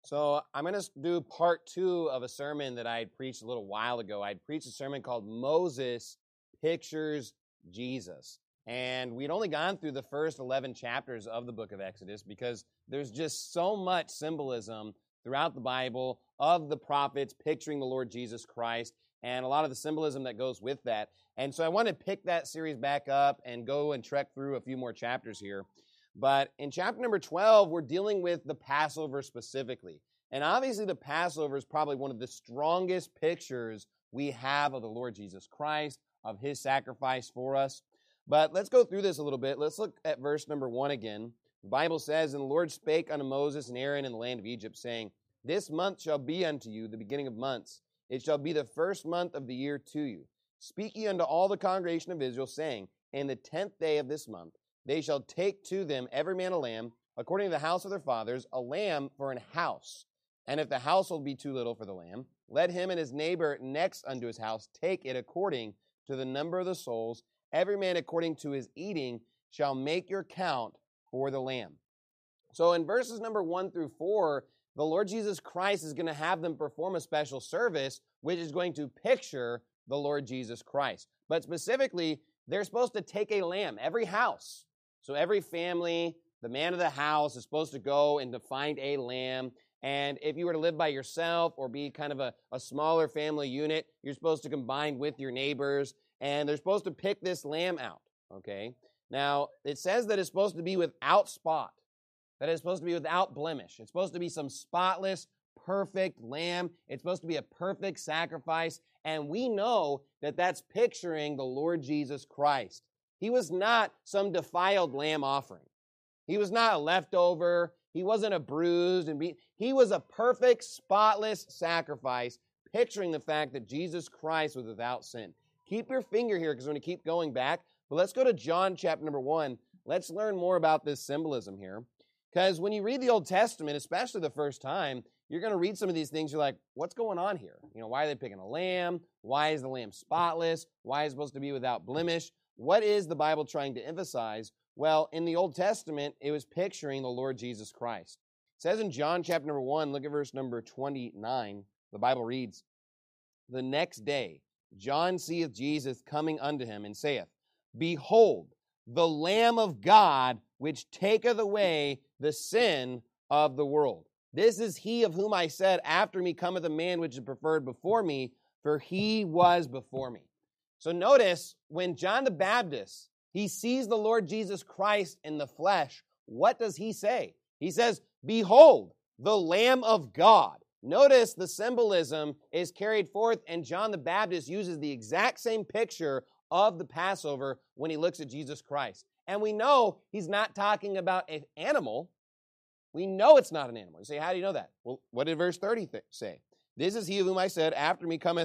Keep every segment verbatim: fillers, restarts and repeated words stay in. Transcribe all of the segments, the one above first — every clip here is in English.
So I'm going to do part two of a sermon that I had preached a little while ago. I had preached a sermon called Moses Pictures Jesus. And we'd only gone through the first eleven chapters of the book of Exodus because there's just so much symbolism throughout the Bible of the prophets picturing the Lord Jesus Christ and a lot of the symbolism that goes with that. And so I want to pick that series back up and go and trek through a few more chapters here. But in chapter number twelve, we're dealing with the Passover specifically. And obviously the Passover is probably one of the strongest pictures we have of the Lord Jesus Christ, of his sacrifice for us. But let's go through this a little bit. Let's look at verse number one again. The Bible says, "And the Lord spake unto Moses and Aaron in the land of Egypt, saying, This month shall be unto you the beginning of months. It shall be the first month of the year to you. Speak ye unto all the congregation of Israel, saying, In the tenth day of this month, they shall take to them every man a lamb, according to the house of their fathers, a lamb for an house. And if the household be too little for the lamb, let him and his neighbor next unto his house take it according to the number of the souls. Every man according to his eating shall make your count for the lamb." So in verses number one through four, the Lord Jesus Christ is going to have them perform a special service, which is going to picture the Lord Jesus Christ. But specifically, they're supposed to take a lamb, every house. So every family, the man of the house is supposed to go and to find a lamb. And if you were to live by yourself or be kind of a, a smaller family unit, you're supposed to combine with your neighbors. And they're supposed to pick this lamb out, okay? Now, it says that it's supposed to be without spot, that it's supposed to be without blemish. It's supposed to be some spotless, perfect lamb. It's supposed to be a perfect sacrifice. And we know that that's picturing the Lord Jesus Christ. He was not some defiled lamb offering. He was not a leftover. He wasn't a bruised and beat. He was a perfect, spotless sacrifice, picturing the fact that Jesus Christ was without sin. Keep your finger here because we're going to keep going back. But let's go to John chapter number one. Let's learn more about this symbolism here. Because when you read the Old Testament, especially the first time, you're going to read some of these things. You're like, what's going on here? You know, why are they picking a lamb? Why is the lamb spotless? Why is it supposed to be without blemish? What is the Bible trying to emphasize? Well, in the Old Testament, it was picturing the Lord Jesus Christ. It says in John chapter number one, look at verse number twenty-nine. The Bible reads, "The next day John seeth Jesus coming unto him, and saith, Behold, the Lamb of God, which taketh away the sin of the world. This is he of whom I said, After me cometh a man which is preferred before me, for he was before me." So notice, when John the Baptist, he sees the Lord Jesus Christ in the flesh, what does he say? He says, "Behold, the Lamb of God." Notice the symbolism is carried forth, and John the Baptist uses the exact same picture of the Passover when he looks at Jesus Christ. And we know he's not talking about an animal. We know it's not an animal. You say, how do you know that? Well, what did verse thirty th- say? "This is he of whom I said, After me cometh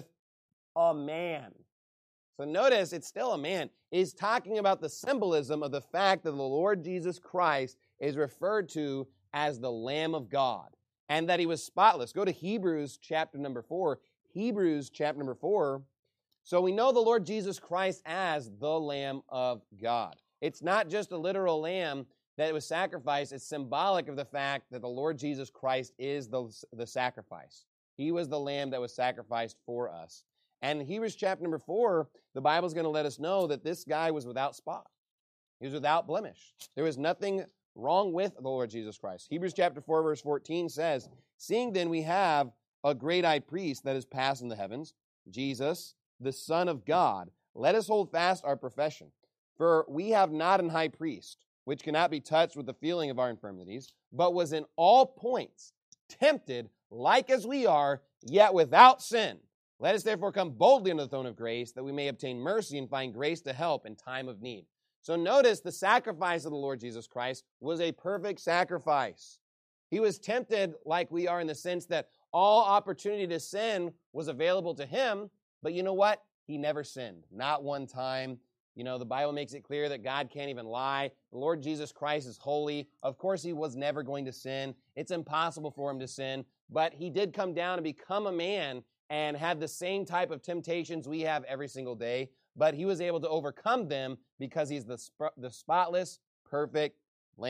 a man." So notice it's still a man. He's talking about the symbolism of the fact that the Lord Jesus Christ is referred to as the Lamb of God and that he was spotless. Go to Hebrews chapter number four. Hebrews chapter number four. So we know the Lord Jesus Christ as the Lamb of God. It's not just a literal lamb that was sacrificed. It's symbolic of the fact that the Lord Jesus Christ is the, the sacrifice. He was the lamb that was sacrificed for us. And in Hebrews chapter number four, the Bible's going to let us know that this guy was without spot. He was without blemish. There was nothing wrong with the Lord Jesus Christ. Hebrews chapter four, verse fourteen says, "Seeing then we have a great high priest that is passed in the heavens, Jesus, the Son of God, let us hold fast our profession. For we have not an high priest, which cannot be touched with the feeling of our infirmities, but was in all points tempted like as we are, yet without sin. Let us therefore come boldly unto the throne of grace, that we may obtain mercy and find grace to help in time of need." So notice the sacrifice of the Lord Jesus Christ was a perfect sacrifice. He was tempted like we are in the sense that all opportunity to sin was available to him, but you know what? He never sinned, not one time. You know, the Bible makes it clear that God can't even lie. The Lord Jesus Christ is holy. Of course, he was never going to sin. It's impossible for him to sin, but he did come down and become a man and had the same type of temptations we have every single day, but he was able to overcome them because he's the, sp- the spotless, perfect lamb.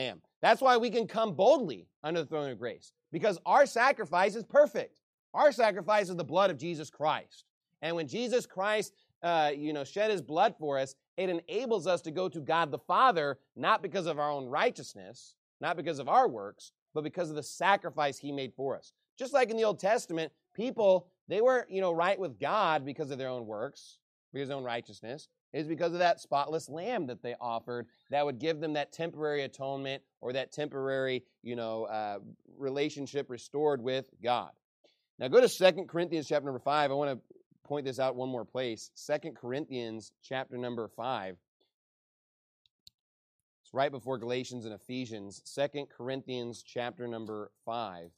That's why we can come boldly under the throne of grace, because our sacrifice is perfect. Our sacrifice is the blood of Jesus Christ. And when Jesus Christ, uh, you know, shed his blood for us, it enables us to go to God the Father, not because of our own righteousness, not because of our works, but because of the sacrifice he made for us. Just like in the Old Testament, people, they were, you know, right with God because of their own works, because of their own righteousness. It was because of that spotless lamb that they offered that would give them that temporary atonement or that temporary, you know, uh, relationship restored with God. Now go to Second Corinthians chapter number five. I want to point this out one more place. Second Corinthians chapter number five. It's right before Galatians and Ephesians. Second Corinthians chapter number five.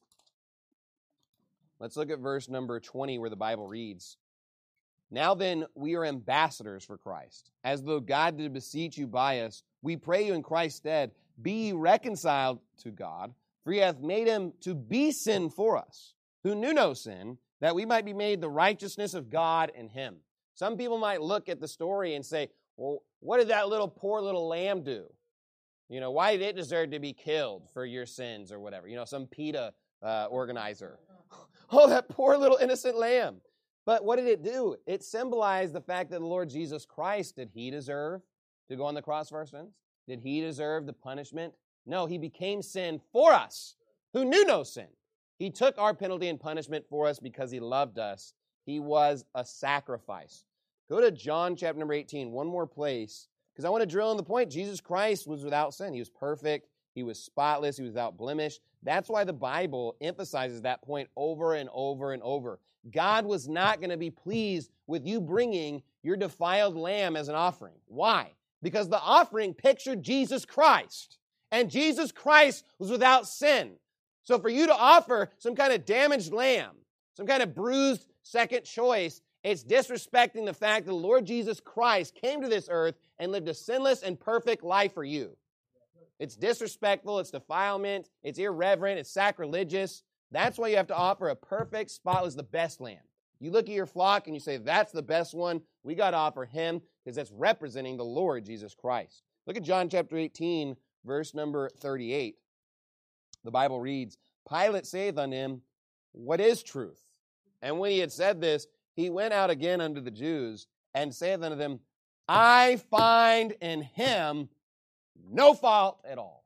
Let's look at verse number twenty where the Bible reads, "Now then, we are ambassadors for Christ, as though God did beseech you by us. We pray you in Christ's stead, be ye reconciled to God, for he hath made him to be sin for us, who knew no sin, that we might be made the righteousness of God in him." Some people might look at the story and say, well, what did that little poor little lamb do? You know, why did it deserve to be killed for your sins or whatever? You know, some PETA uh, organizer. Oh, that poor little innocent lamb. But what did it do? It symbolized the fact that the Lord Jesus Christ, did he deserve to go on the cross for our sins? Did he deserve the punishment? No, he became sin for us, who knew no sin. He took our penalty and punishment for us because he loved us. He was a sacrifice. Go to John chapter number eighteen, one more place, because I want to drill in the point. Jesus Christ was without sin. He was perfect. He was spotless. He was without blemish. That's why the Bible emphasizes that point over and over and over. God was not going to be pleased with you bringing your defiled lamb as an offering. Why? Because the offering pictured Jesus Christ, and Jesus Christ was without sin. So for you to offer some kind of damaged lamb, some kind of bruised second choice, it's disrespecting the fact that the Lord Jesus Christ came to this earth and lived a sinless and perfect life for you. It's disrespectful, it's defilement, it's irreverent, it's sacrilegious. That's why you have to offer a perfect, spotless, the best lamb. You look at your flock and you say, that's the best one. We got to offer him because that's representing the Lord Jesus Christ. Look at John chapter eighteen, verse number thirty-eight. The Bible reads, "Pilate saith unto him, What is truth? And when he had said this, he went out again unto the Jews and saith unto them, I find in him no fault at all."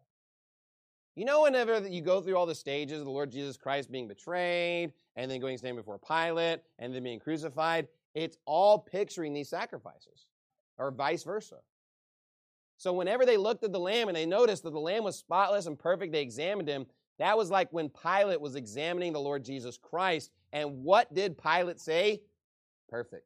You know, whenever you go through all the stages of the Lord Jesus Christ being betrayed, and then going to stand before Pilate, and then being crucified, it's all picturing these sacrifices, or vice versa. So whenever they looked at the lamb and they noticed that the lamb was spotless and perfect, they examined him. That was like when Pilate was examining the Lord Jesus Christ. And what did Pilate say? Perfect.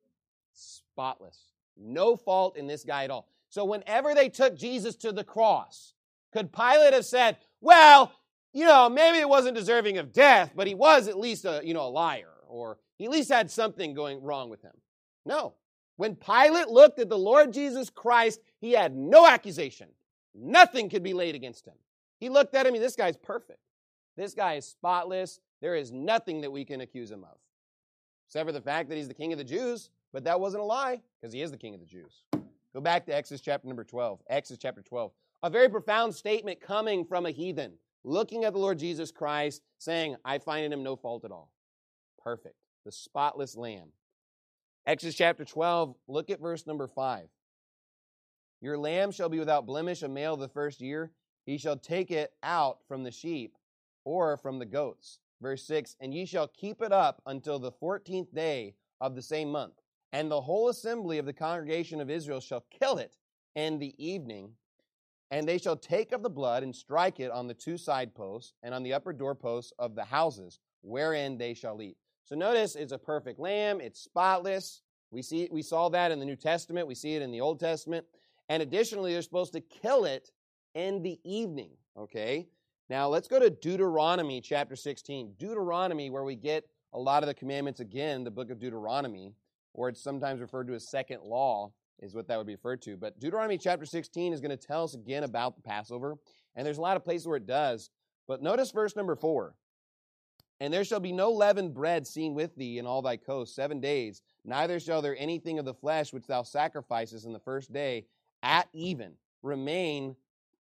Spotless. No fault in this guy at all. So whenever they took Jesus to the cross, could Pilate have said, well, you know, maybe it wasn't deserving of death, but he was at least a, you know, a liar, or he at least had something going wrong with him? No. When Pilate looked at the Lord Jesus Christ, he had no accusation. Nothing could be laid against him. He looked at him, and this guy's perfect. This guy is spotless. There is nothing that we can accuse him of, except for the fact that he's the king of the Jews, but that wasn't a lie, because he is the king of the Jews. Go back to Exodus chapter number twelve. Exodus chapter twelve. A very profound statement coming from a heathen, looking at the Lord Jesus Christ, saying, I find in him no fault at all. Perfect. The spotless lamb. Exodus chapter twelve, look at verse number five. Your lamb shall be without blemish, a male of the first year. He shall take it out from the sheep or from the goats. Verse six, and ye shall keep it up until the fourteenth day of the same month. And the whole assembly of the congregation of Israel shall kill it in the evening. And they shall take of the blood and strike it on the two side posts and on the upper doorposts of the houses, wherein they shall eat. So notice it's a perfect lamb. It's spotless. We see we saw that in the New Testament. We see it in the Old Testament. And additionally, they're supposed to kill it in the evening. Okay? Now let's go to Deuteronomy chapter sixteen. Deuteronomy, where we get a lot of the commandments again, the book of Deuteronomy, or it's sometimes referred to as second law, is what that would be referred to. But Deuteronomy chapter sixteen is going to tell us again about the Passover. And there's a lot of places where it does. But notice verse number four. And there shall be no leavened bread seen with thee in all thy coasts seven days, neither shall there anything of the flesh which thou sacrificest in the first day at even remain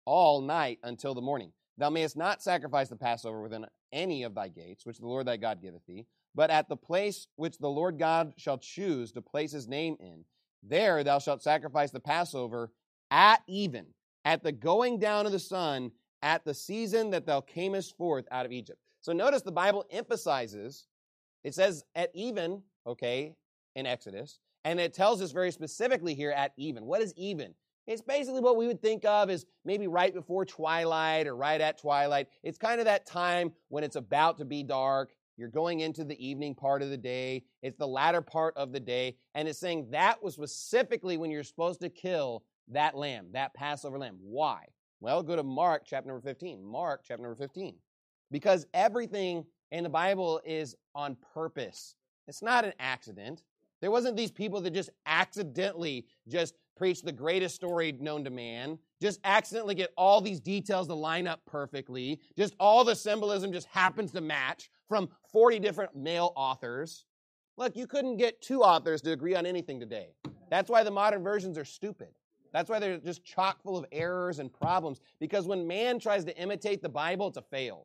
all night until the morning. Thou mayest not sacrifice the Passover within any of thy gates, which the Lord thy God giveth thee, but at the place which the Lord God shall choose to place his name in, there thou shalt sacrifice the Passover at even, at the going down of the sun, at the season that thou camest forth out of Egypt. So notice the Bible emphasizes, it says at even, okay, in Exodus, and it tells us very specifically here at even. What is even? It's basically what we would think of as maybe right before twilight or right at twilight. It's kind of that time when it's about to be dark. You're going into the evening part of the day. It's the latter part of the day. And it's saying that was specifically when you're supposed to kill that lamb, that Passover lamb. Why? Well, go to Mark chapter number fifteen. Mark chapter number fifteen. Because everything in the Bible is on purpose. It's not an accident. There wasn't these people that just accidentally just preach the greatest story known to man, just accidentally get all these details to line up perfectly, just all the symbolism just happens to match from forty different male authors. Look, you couldn't get two authors to agree on anything today. That's why the modern versions are stupid. That's why they're just chock full of errors and problems, because when man tries to imitate the Bible, it's a fail.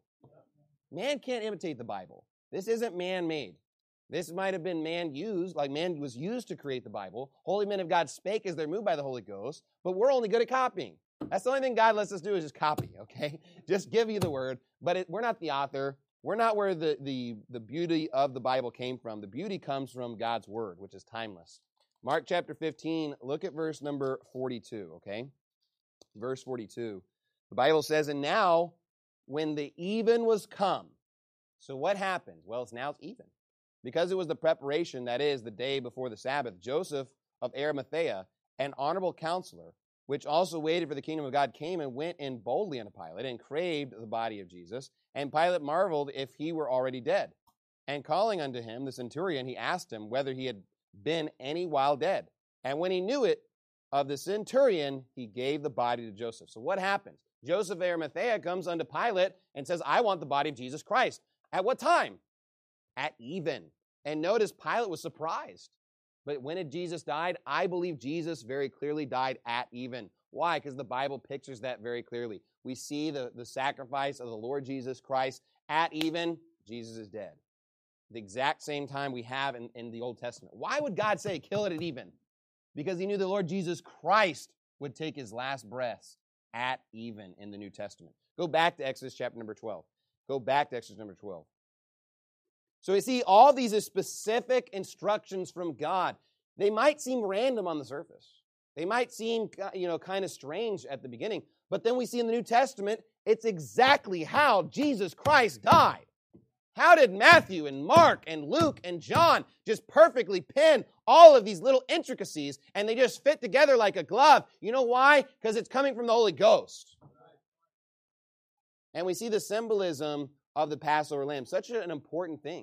Man can't imitate the Bible. This isn't man-made. This might have been man-used, like man was used to create the Bible. Holy men of God spake as they're moved by the Holy Ghost, but we're only good at copying. That's the only thing God lets us do is just copy, okay? Just give you the word, but it, we're not the author. We're not where the, the, the beauty of the Bible came from. The beauty comes from God's word, which is timeless. Mark chapter fifteen, look at verse number forty-two, okay? Verse forty-two. The Bible says, and now when the even was come. So what happened? Well, it's now it's even. Because it was the preparation, that is, the day before the Sabbath, Joseph of Arimathea, an honorable counselor, which also waited for the kingdom of God, came and went in boldly unto Pilate and craved the body of Jesus. And Pilate marveled if he were already dead. And calling unto him the centurion, he asked him whether he had been any while dead. And when he knew it of the centurion, he gave the body to Joseph. So what happens? Joseph of Arimathea comes unto Pilate and says, I want the body of Jesus Christ. At what time? At even. And notice Pilate was surprised. But when did Jesus die? I believe Jesus very clearly died at even. Why? Because the Bible pictures that very clearly. We see the, the sacrifice of the Lord Jesus Christ at even. Jesus is dead. The exact same time we have in, in the Old Testament. Why would God say kill it at even? Because he knew the Lord Jesus Christ would take his last breaths at even in the New Testament. Go back to Exodus chapter number twelve. Go back to Exodus number twelve. So we see all these are specific instructions from God. They might seem random on the surface. They might seem, you know, kind of strange at the beginning. But then we see in the New Testament, it's exactly how Jesus Christ died. How did Matthew and Mark and Luke and John just perfectly pin all of these little intricacies and they just fit together like a glove? You know why? Because it's coming from the Holy Ghost. And we see the symbolism of the Passover lamb, such an important thing.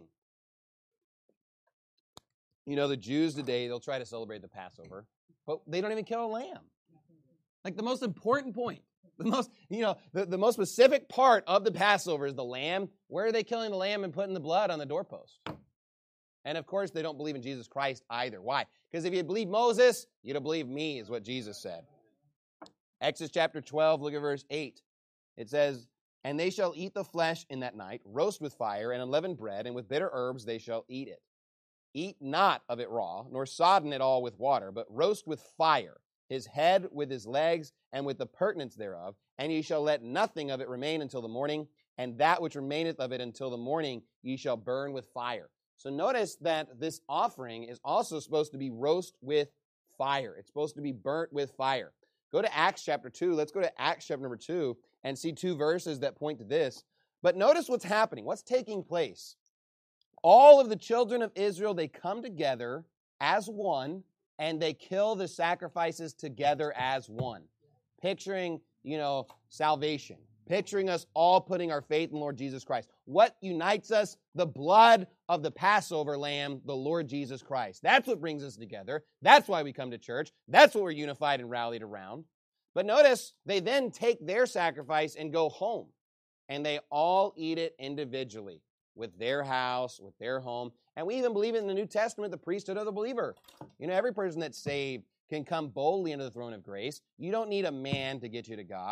You know, the Jews today, they'll try to celebrate the Passover, but they don't even kill a lamb. Like the most important point, the most, you know, the, the most specific part of the Passover is the lamb. Where are they killing the lamb and putting the blood on the doorpost? And of course, they don't believe in Jesus Christ either. Why? Because if you believe Moses, you don't believe me, is what Jesus said. Exodus chapter twelve, look at verse eight. It says, and they shall eat the flesh in that night, roast with fire and unleavened bread, and with bitter herbs they shall eat it. Eat not of it raw, nor sodden it all with water, but roast with fire, his head with his legs, and with the purtenance thereof, and ye shall let nothing of it remain until the morning, and that which remaineth of it until the morning ye shall burn with fire. So notice that this offering is also supposed to be roast with fire. It's supposed to be burnt with fire. Go to Acts chapter two. Let's go to Acts chapter number two and see two verses that point to this. But notice what's happening. What's taking place? All of the children of Israel, they come together as one, and they kill the sacrifices together as one. Picturing, you know, salvation. Picturing us all putting our faith in Lord Jesus Christ. What unites us? The blood of the Passover lamb, the Lord Jesus Christ. That's what brings us together. That's why we come to church. That's what we're unified and rallied around. But notice, they then take their sacrifice and go home. And they all eat it individually, with their house, with their home. And we even believe in the New Testament, the priesthood of the believer. You know, every person that's saved can come boldly into the throne of grace. You don't need a man to get you to God.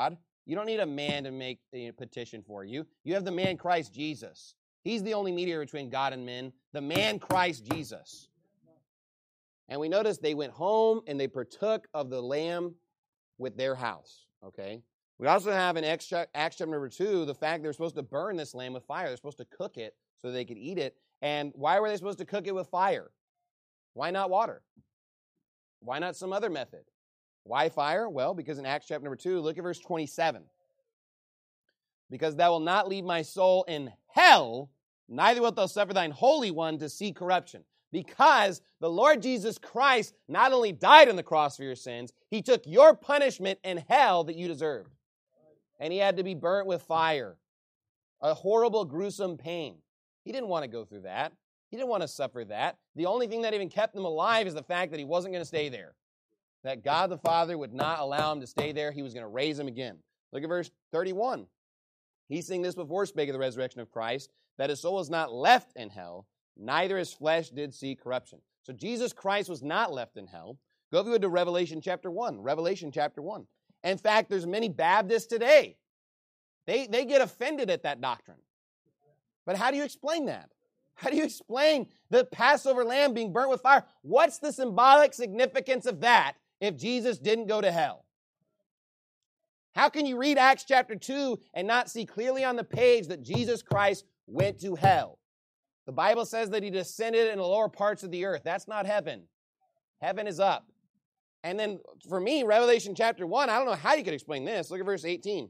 You don't need a man to make a petition for you. You have the man Christ Jesus. He's the only mediator between God and men, the man Christ Jesus. And we notice they went home and they partook of the lamb with their house, okay? We also have in Acts chapter number two, the fact they're supposed to burn this lamb with fire. They're supposed to cook it so they could eat it. And why were they supposed to cook it with fire? Why not water? Why not some other method? Why fire? Well, because in Acts chapter number two, look at verse twenty-seven. Because thou wilt not leave my soul in hell, neither wilt thou suffer thine Holy One to see corruption. Because the Lord Jesus Christ not only died on the cross for your sins, he took your punishment in hell that you deserved. And he had to be burnt with fire. A horrible, gruesome pain. He didn't want to go through that. He didn't want to suffer that. The only thing that even kept him alive is the fact that he wasn't going to stay there. That God the Father would not allow him to stay there. He was going to raise him again. Look at verse thirty-one. He's saying this before spake of the resurrection of Christ, that his soul is not left in hell, neither his flesh did see corruption. So Jesus Christ was not left in hell. Go if you would to Revelation chapter one. Revelation chapter one. In fact, there's many Baptists today. They, they get offended at that doctrine. But how do you explain that? How do you explain the Passover lamb being burnt with fire? What's the symbolic significance of that if Jesus didn't go to hell? How can you read Acts chapter two and not see clearly on the page that Jesus Christ went to hell? The Bible says that he descended in the lower parts of the earth. That's not heaven. Heaven is up. And then for me, Revelation chapter one, I don't know how you could explain this. Look at verse eighteen.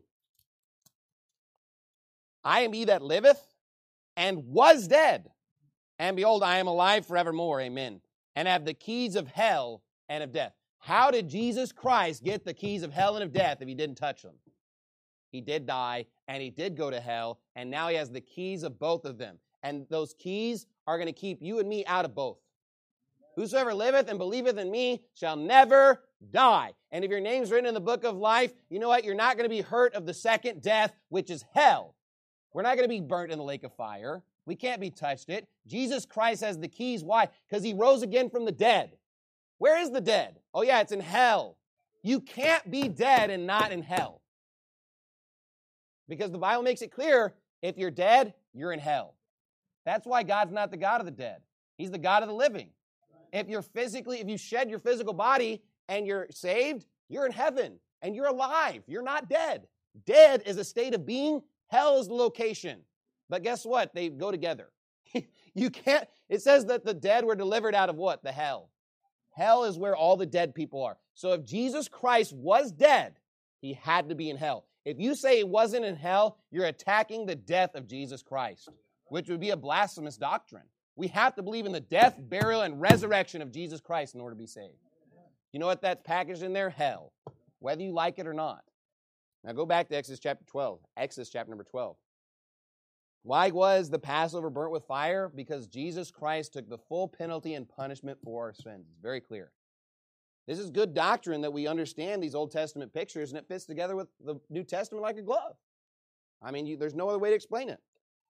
I am he that liveth and was dead. And behold, I am alive forevermore. Amen. And have the keys of hell and of death. How did Jesus Christ get the keys of hell and of death if he didn't touch them? He did die, and he did go to hell, and now he has the keys of both of them. And those keys are going to keep you and me out of both. Whosoever liveth and believeth in me shall never die. And if your name's written in the book of life, you know what? You're not going to be hurt of the second death, which is hell. We're not going to be burnt in the lake of fire. We can't be touched it. Jesus Christ has the keys. Why? Because he rose again from the dead. Where is the dead? Oh yeah, it's in hell. You can't be dead and not in hell. Because the Bible makes it clear, if you're dead, you're in hell. That's why God's not the God of the dead. He's the God of the living. If you're physically, if you shed your physical body and you're saved, you're in heaven and you're alive. You're not dead. Dead is a state of being. Hell is the location. But guess what? They go together. You can't, it says that the dead were delivered out of what? The hell. Hell is where all the dead people are. So if Jesus Christ was dead, he had to be in hell. If you say he wasn't in hell, you're attacking the death of Jesus Christ, which would be a blasphemous doctrine. We have to believe in the death, burial, and resurrection of Jesus Christ in order to be saved. You know what that's packaged in there? Hell. Whether you like it or not. Now go back to Exodus chapter twelve. Exodus chapter number twelve. Why was the Passover burnt with fire? Because Jesus Christ took the full penalty and punishment for our sins. It's very clear. This is good doctrine that we understand these Old Testament pictures, and it fits together with the New Testament like a glove. I mean, you, there's no other way to explain it.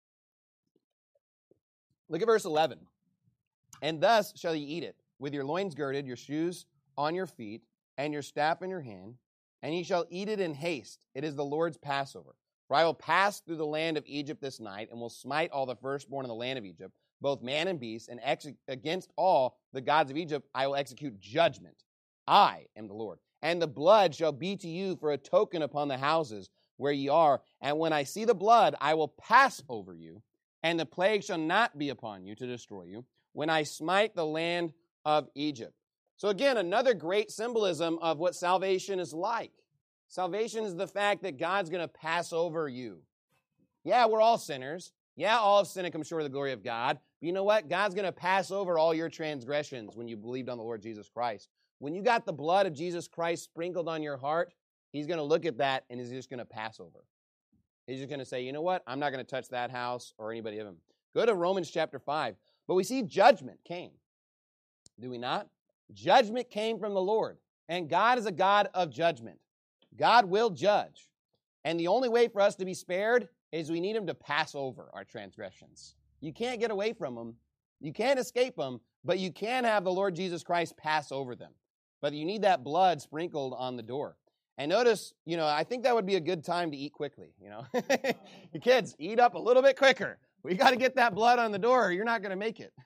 Look at verse eleven. And thus shall ye eat it, with your loins girded, your shoes on your feet, and your staff in your hand, and ye shall eat it in haste. It is the Lord's Passover. For I will pass through the land of Egypt this night, and will smite all the firstborn in the land of Egypt, both man and beast, and ex- against all the gods of Egypt I will execute judgment. I am the Lord. And the blood shall be to you for a token upon the houses where ye are. And when I see the blood, I will pass over you, and the plague shall not be upon you to destroy you, when I smite the land of Egypt. So again, another great symbolism of what salvation is like. Salvation is the fact that God's going to pass over you. Yeah, we're all sinners. Yeah, all have sinned and come short of the glory of God. But you know what? God's going to pass over all your transgressions when you believed on the Lord Jesus Christ. When you got the blood of Jesus Christ sprinkled on your heart, he's going to look at that and he's just going to pass over. He's just going to say, you know what? I'm not going to touch that house or anybody of them. Go to Romans chapter five. But we see judgment came. Do we not? Judgment came from the Lord. And God is a God of judgment. God will judge. And the only way for us to be spared is we need him to pass over our transgressions. You can't get away from them. You can't escape them, but you can have the Lord Jesus Christ pass over them. But you need that blood sprinkled on the door. And notice, you know, I think that would be a good time to eat quickly, you know. You kids, eat up a little bit quicker. We got to get that blood on the door or you're not going to make it.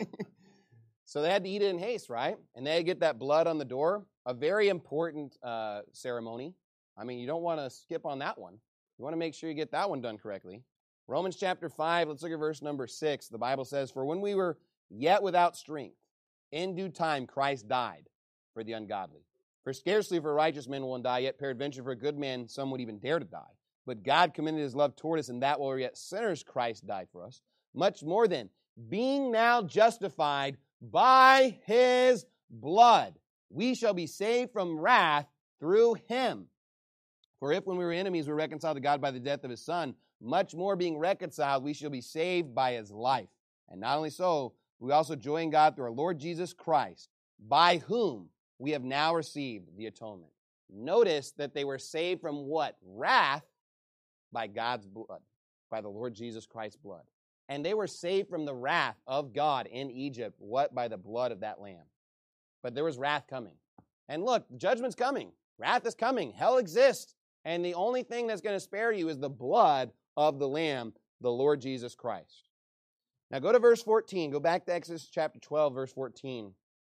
So they had to eat it in haste, right? And they had to get that blood on the door, a very important uh, ceremony. I mean, you don't want to skip on that one. You want to make sure you get that one done correctly. Romans chapter five, let's look at verse number six. The Bible says, "For when we were yet without strength, in due time Christ died for the ungodly. For scarcely for a righteous man will one die, yet peradventure for a good man some would even dare to die. But God commended his love toward us, and that while we were yet sinners Christ died for us. Much more then, being now justified by his blood, we shall be saved from wrath through him. For if when we were enemies we were reconciled to God by the death of his Son, much more being reconciled, we shall be saved by his life. And not only so, we also joy in God through our Lord Jesus Christ, by whom we have now received the atonement." Notice that they were saved from what? Wrath by God's blood, by the Lord Jesus Christ's blood. And they were saved from the wrath of God in Egypt, what? By the blood of that lamb. But there was wrath coming. And look, judgment's coming. Wrath is coming. Hell exists. And the only thing that's going to spare you is the blood of the lamb, the Lord Jesus Christ. Now go to verse fourteen. Go back to Exodus chapter twelve, verse fourteen.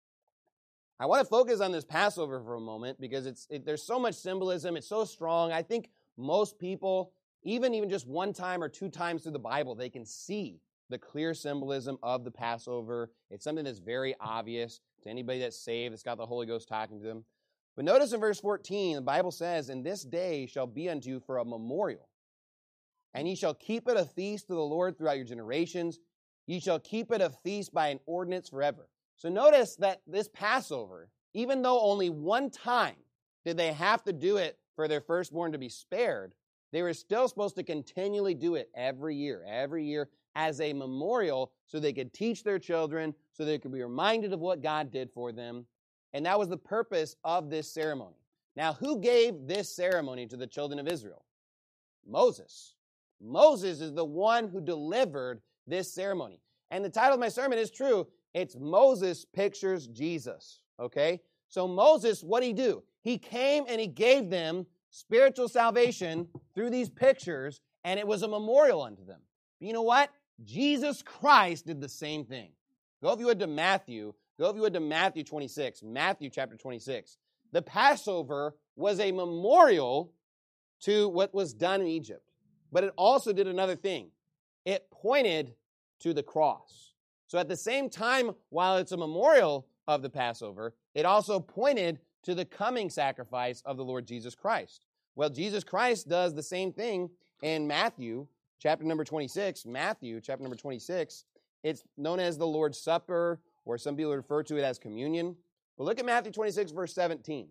I want to focus on this Passover for a moment because it's it, there's so much symbolism. It's so strong. I think most people, even, even just one time or two times through the Bible, they can see the clear symbolism of the Passover. It's something that's very obvious to anybody that's saved, that's got the Holy Ghost talking to them. But notice in verse fourteen, the Bible says, "And this day shall be unto you for a memorial. And ye shall keep it a feast to the Lord throughout your generations. Ye shall keep it a feast by an ordinance forever." So notice that this Passover, even though only one time did they have to do it for their firstborn to be spared, they were still supposed to continually do it every year, every year as a memorial so they could teach their children, so they could be reminded of what God did for them. And that was the purpose of this ceremony. Now, who gave this ceremony to the children of Israel? Moses. Moses is the one who delivered this ceremony. And the title of my sermon is true. It's Moses Pictures Jesus, okay? So Moses, what did he do? He came and he gave them spiritual salvation through these pictures, and it was a memorial unto them. But you know what? Jesus Christ did the same thing. Go if you would to Matthew. Go if you would to Matthew twenty-six. Matthew chapter twenty-six. The Passover was a memorial to what was done in Egypt. But it also did another thing. It pointed to the cross. So at the same time, while it's a memorial of the Passover, it also pointed to the coming sacrifice of the Lord Jesus Christ. Well, Jesus Christ does the same thing in Matthew chapter number twenty-six. Matthew chapter number twenty-six. It's known as the Lord's Supper, or some people refer to it as communion. But look at Matthew twenty-six, verse seventeen.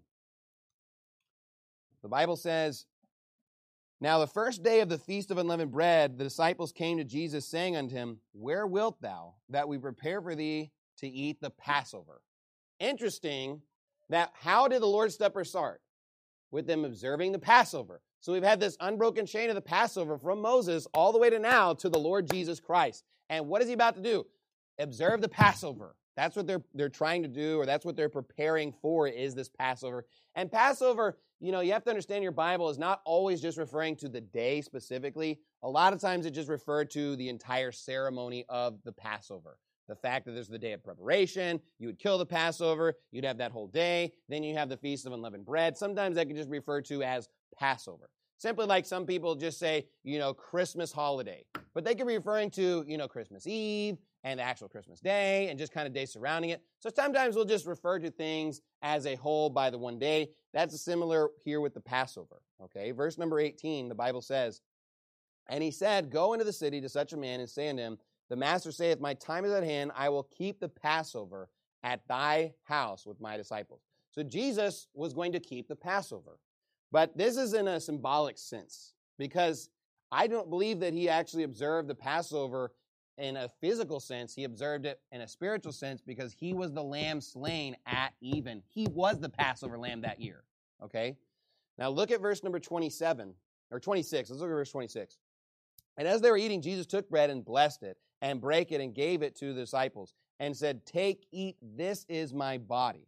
The Bible says, "Now the first day of the feast of unleavened bread, the disciples came to Jesus, saying unto him, Where wilt thou that we prepare for thee to eat the Passover?" Interesting that how did the Lord's Supper start? With them observing the Passover. So we've had this unbroken chain of the Passover from Moses all the way to now to the Lord Jesus Christ. And what is he about to do? Observe the Passover. That's what they're they're trying to do, or that's what they're preparing for, is this Passover. And Passover, you know, you have to understand your Bible is not always just referring to the day specifically. A lot of times it just referred to the entire ceremony of the Passover. The fact that there's the day of preparation, you would kill the Passover, you'd have that whole day, then you have the Feast of Unleavened Bread. Sometimes that can just be referred to as Passover. Simply like some people just say, you know, Christmas holiday. But they could be referring to, you know, Christmas Eve and the actual Christmas day and just kind of days surrounding it. So sometimes we'll just refer to things as a whole by the one day. That's similar here with the Passover. Okay, verse number eighteen, the Bible says, "And he said, Go into the city to such a man and say unto him, The master saith, My time is at hand. I will keep the Passover at thy house with my disciples." So Jesus was going to keep the Passover. But this is in a symbolic sense, because I don't believe that he actually observed the Passover in a physical sense. He observed it in a spiritual sense because he was the lamb slain at even. He was the Passover lamb that year. Okay? Now look at verse number twenty-seven, or twenty-six. Let's look at verse twenty-six. "And as they were eating, Jesus took bread and blessed it, and brake it, and gave it to the disciples, and said, Take, eat, this is my body.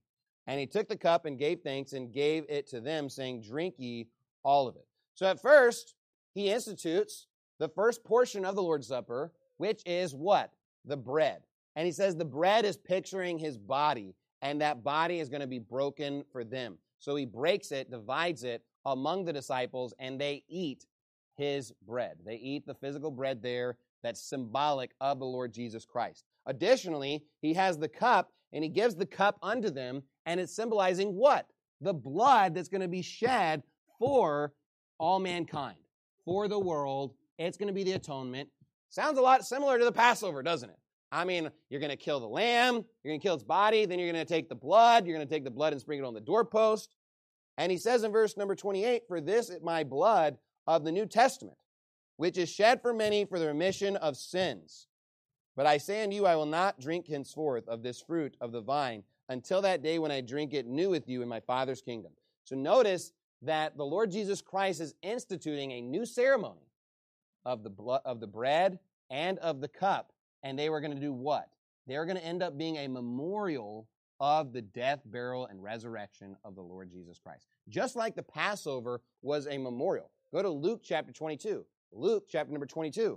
And he took the cup and gave thanks and gave it to them, saying, drink ye all of it. So at first, he institutes the first portion of the Lord's Supper, which is what? The bread. And he says the bread is picturing his body, and that body is going to be broken for them. So he breaks it, divides it among the disciples, and they eat his bread. They eat the physical bread there that's symbolic of the Lord Jesus Christ. Additionally, he has the cup, and he gives the cup unto them, and it's symbolizing what? The blood that's going to be shed for all mankind, for the world. It's going to be the atonement. Sounds a lot similar to the Passover, doesn't it? I mean, you're going to kill the lamb, you're going to kill its body, then you're going to take the blood, you're going to take the blood and sprinkle it on the doorpost. And he says in verse number twenty-eight, for this is my blood of the New Testament, which is shed for many for the remission of sins. But I say unto you, I will not drink henceforth of this fruit of the vine until that day when I drink it new with you in my Father's kingdom. So notice that the Lord Jesus Christ is instituting a new ceremony of the blood, of the bread and of the cup. And they were going to do what? They were going to end up being a memorial of the death, burial, and resurrection of the Lord Jesus Christ. Just like the Passover was a memorial. Go to Luke chapter twenty-two. Luke chapter number twenty-two.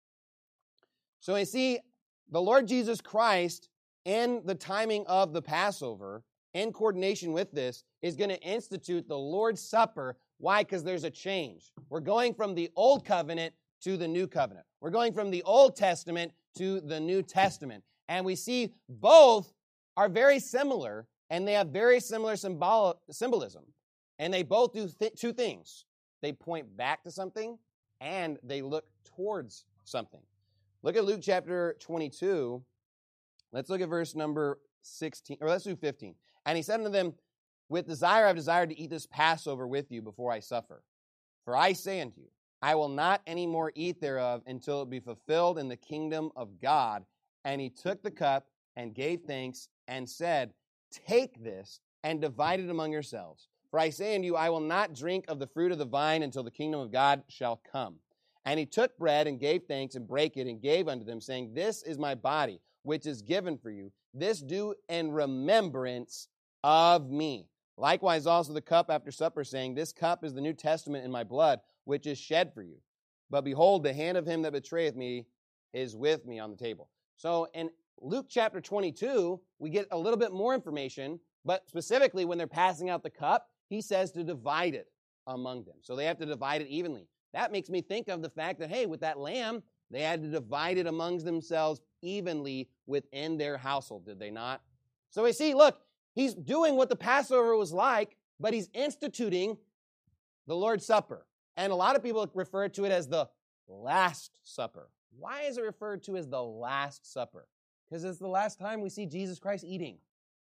So we see the Lord Jesus Christ in the timing of the Passover, in coordination with this, is going to institute the Lord's Supper. Why? Because there's a change. We're going from the Old Covenant to the New Covenant. We're going from the Old Testament to the New Testament. And we see both are very similar, and they have very similar symbol- symbolism. And they both do th- two things. They point back to something, and they look towards something. Look at Luke chapter twenty-two. Let's look at verse number sixteen, or let's do fifteen. And he said unto them, with desire I have desired to eat this Passover with you before I suffer. For I say unto you, I will not any more eat thereof until it be fulfilled in the kingdom of God. And he took the cup and gave thanks and said, take this and divide it among yourselves. For I say unto you, I will not drink of the fruit of the vine until the kingdom of God shall come. And he took bread and gave thanks and brake it and gave unto them, saying, this is my body, which is given for you. This do in remembrance of me. Likewise also the cup after supper, saying, this cup is the New Testament in my blood, which is shed for you. But behold, the hand of him that betrayeth me is with me on the table. So in Luke chapter twenty-two, we get a little bit more information, but specifically when they're passing out the cup, he says to divide it among them. So they have to divide it evenly. That makes me think of the fact that, hey, with that lamb, they had to divide it amongst themselves evenly within their household, did they not? So we see, look, he's doing what the Passover was like, but he's instituting the Lord's Supper. And a lot of people refer to it as the Last Supper. Why is it referred to as the Last Supper? Because it's the last time we see Jesus Christ eating.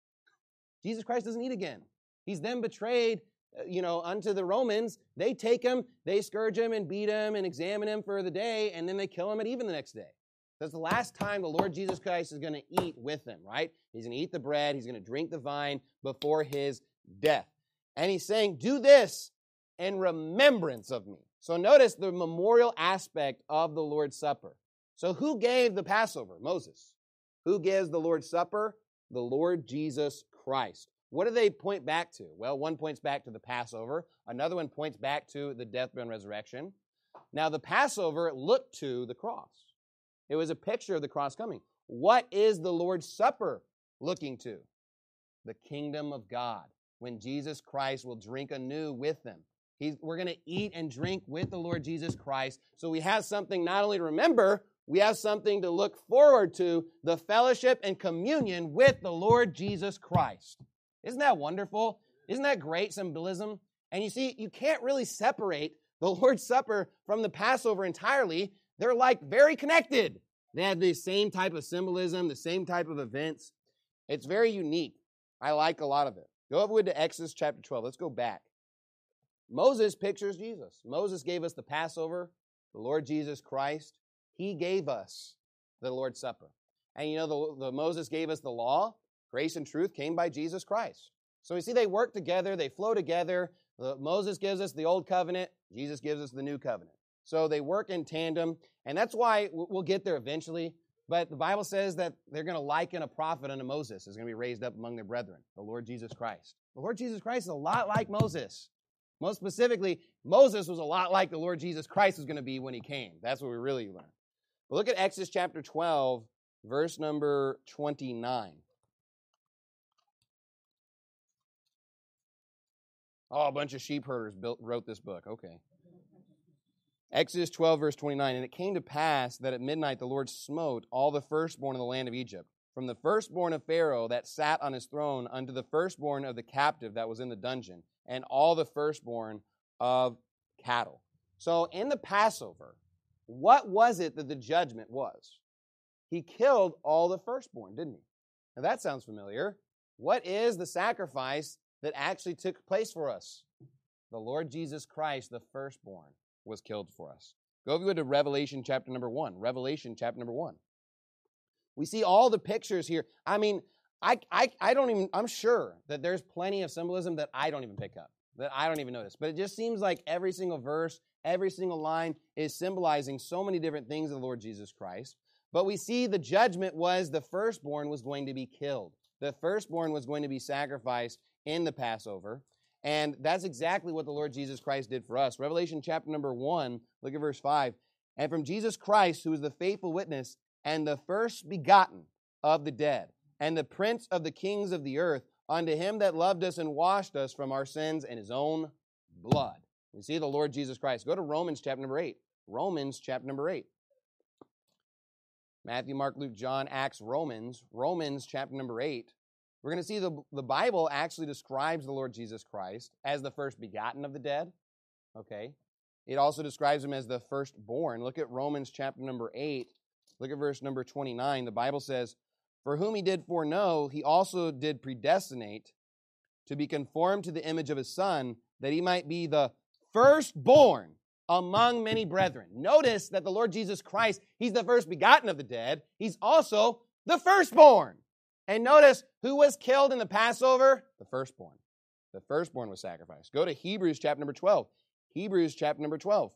Jesus Christ doesn't eat again. He's then betrayed, you know, unto the Romans. They take him, they scourge him and beat him and examine him for the day, and then they kill him at even the next day. That's the last time the Lord Jesus Christ is going to eat with them, right? He's going to eat the bread. He's going to drink the wine before his death. And he's saying, do this in remembrance of me. So notice the memorial aspect of the Lord's Supper. So who gave the Passover? Moses. Who gives the Lord's Supper? The Lord Jesus Christ. What do they point back to? Well, one points back to the Passover. Another one points back to the death, burial, and resurrection. Now, the Passover looked to the cross. It was a picture of the cross coming. What is the Lord's Supper looking to? The kingdom of God, when Jesus Christ will drink anew with them. He's, we're going to eat and drink with the Lord Jesus Christ. So we have something not only to remember, we have something to look forward to, the fellowship and communion with the Lord Jesus Christ. Isn't that wonderful? Isn't that great symbolism? And you see, you can't really separate the Lord's Supper from the Passover entirely. They're like very connected. They have the same type of symbolism, the same type of events. It's very unique. I like a lot of it. Go over to Exodus chapter twelve. Let's go back. Moses pictures Jesus. Moses gave us the Passover, the Lord Jesus Christ. He gave us the Lord's Supper. And you know, the, the Moses gave us the law. Grace and truth came by Jesus Christ. So we see they work together. They flow together. The, Moses gives us the old covenant. Jesus gives us the new covenant. So they work in tandem. And that's why we'll get there eventually. But the Bible says that they're going to liken a prophet unto Moses is going to be raised up among their brethren, the Lord Jesus Christ. The Lord Jesus Christ is a lot like Moses. Most specifically, Moses was a lot like the Lord Jesus Christ was going to be when he came. That's what we really learn. But look at Exodus chapter twelve, verse number twenty-nine. Oh, a bunch of sheep herders built, wrote this book. Okay. Exodus twelve, verse twenty-nine. And it came to pass that at midnight the Lord smote all the firstborn of the land of Egypt, from the firstborn of Pharaoh that sat on his throne unto the firstborn of the captive that was in the dungeon, and all the firstborn of cattle. So in the Passover, what was it that the judgment was? He killed all the firstborn, didn't he? Now that sounds familiar. What is the sacrifice that actually took place for us? The Lord Jesus Christ, the firstborn, was killed for us. Go if you would to Revelation chapter number one. Revelation chapter number one. We see all the pictures here. I mean, I, I, I don't even, I'm sure that there's plenty of symbolism that I don't even pick up, that I don't even notice. But it just seems like every single verse, every single line is symbolizing so many different things of the Lord Jesus Christ. But we see the judgment was the firstborn was going to be killed. The firstborn was going to be sacrificed in the Passover. And that's exactly what the Lord Jesus Christ did for us. Revelation chapter number one, look at verse five. And from Jesus Christ, who is the faithful witness and the first begotten of the dead, and the prince of the kings of the earth, unto him that loved us and washed us from our sins in his own blood. We see the Lord Jesus Christ. Go to Romans chapter number eight. Romans chapter number eight. Matthew, Mark, Luke, John, Acts, Romans. Romans chapter number eight. We're going to see the, the Bible actually describes the Lord Jesus Christ as the first begotten of the dead. Okay. It also describes him as the firstborn. Look at Romans chapter number eight. Look at verse number twenty-nine. The Bible says, for whom he did foreknow, he also did predestinate to be conformed to the image of his Son, that he might be the firstborn among many brethren. Notice that the Lord Jesus Christ, he's the first begotten of the dead. He's also the firstborn. And notice who was killed in the Passover? The firstborn. The firstborn was sacrificed. Go to Hebrews chapter number twelve. Hebrews chapter number twelve.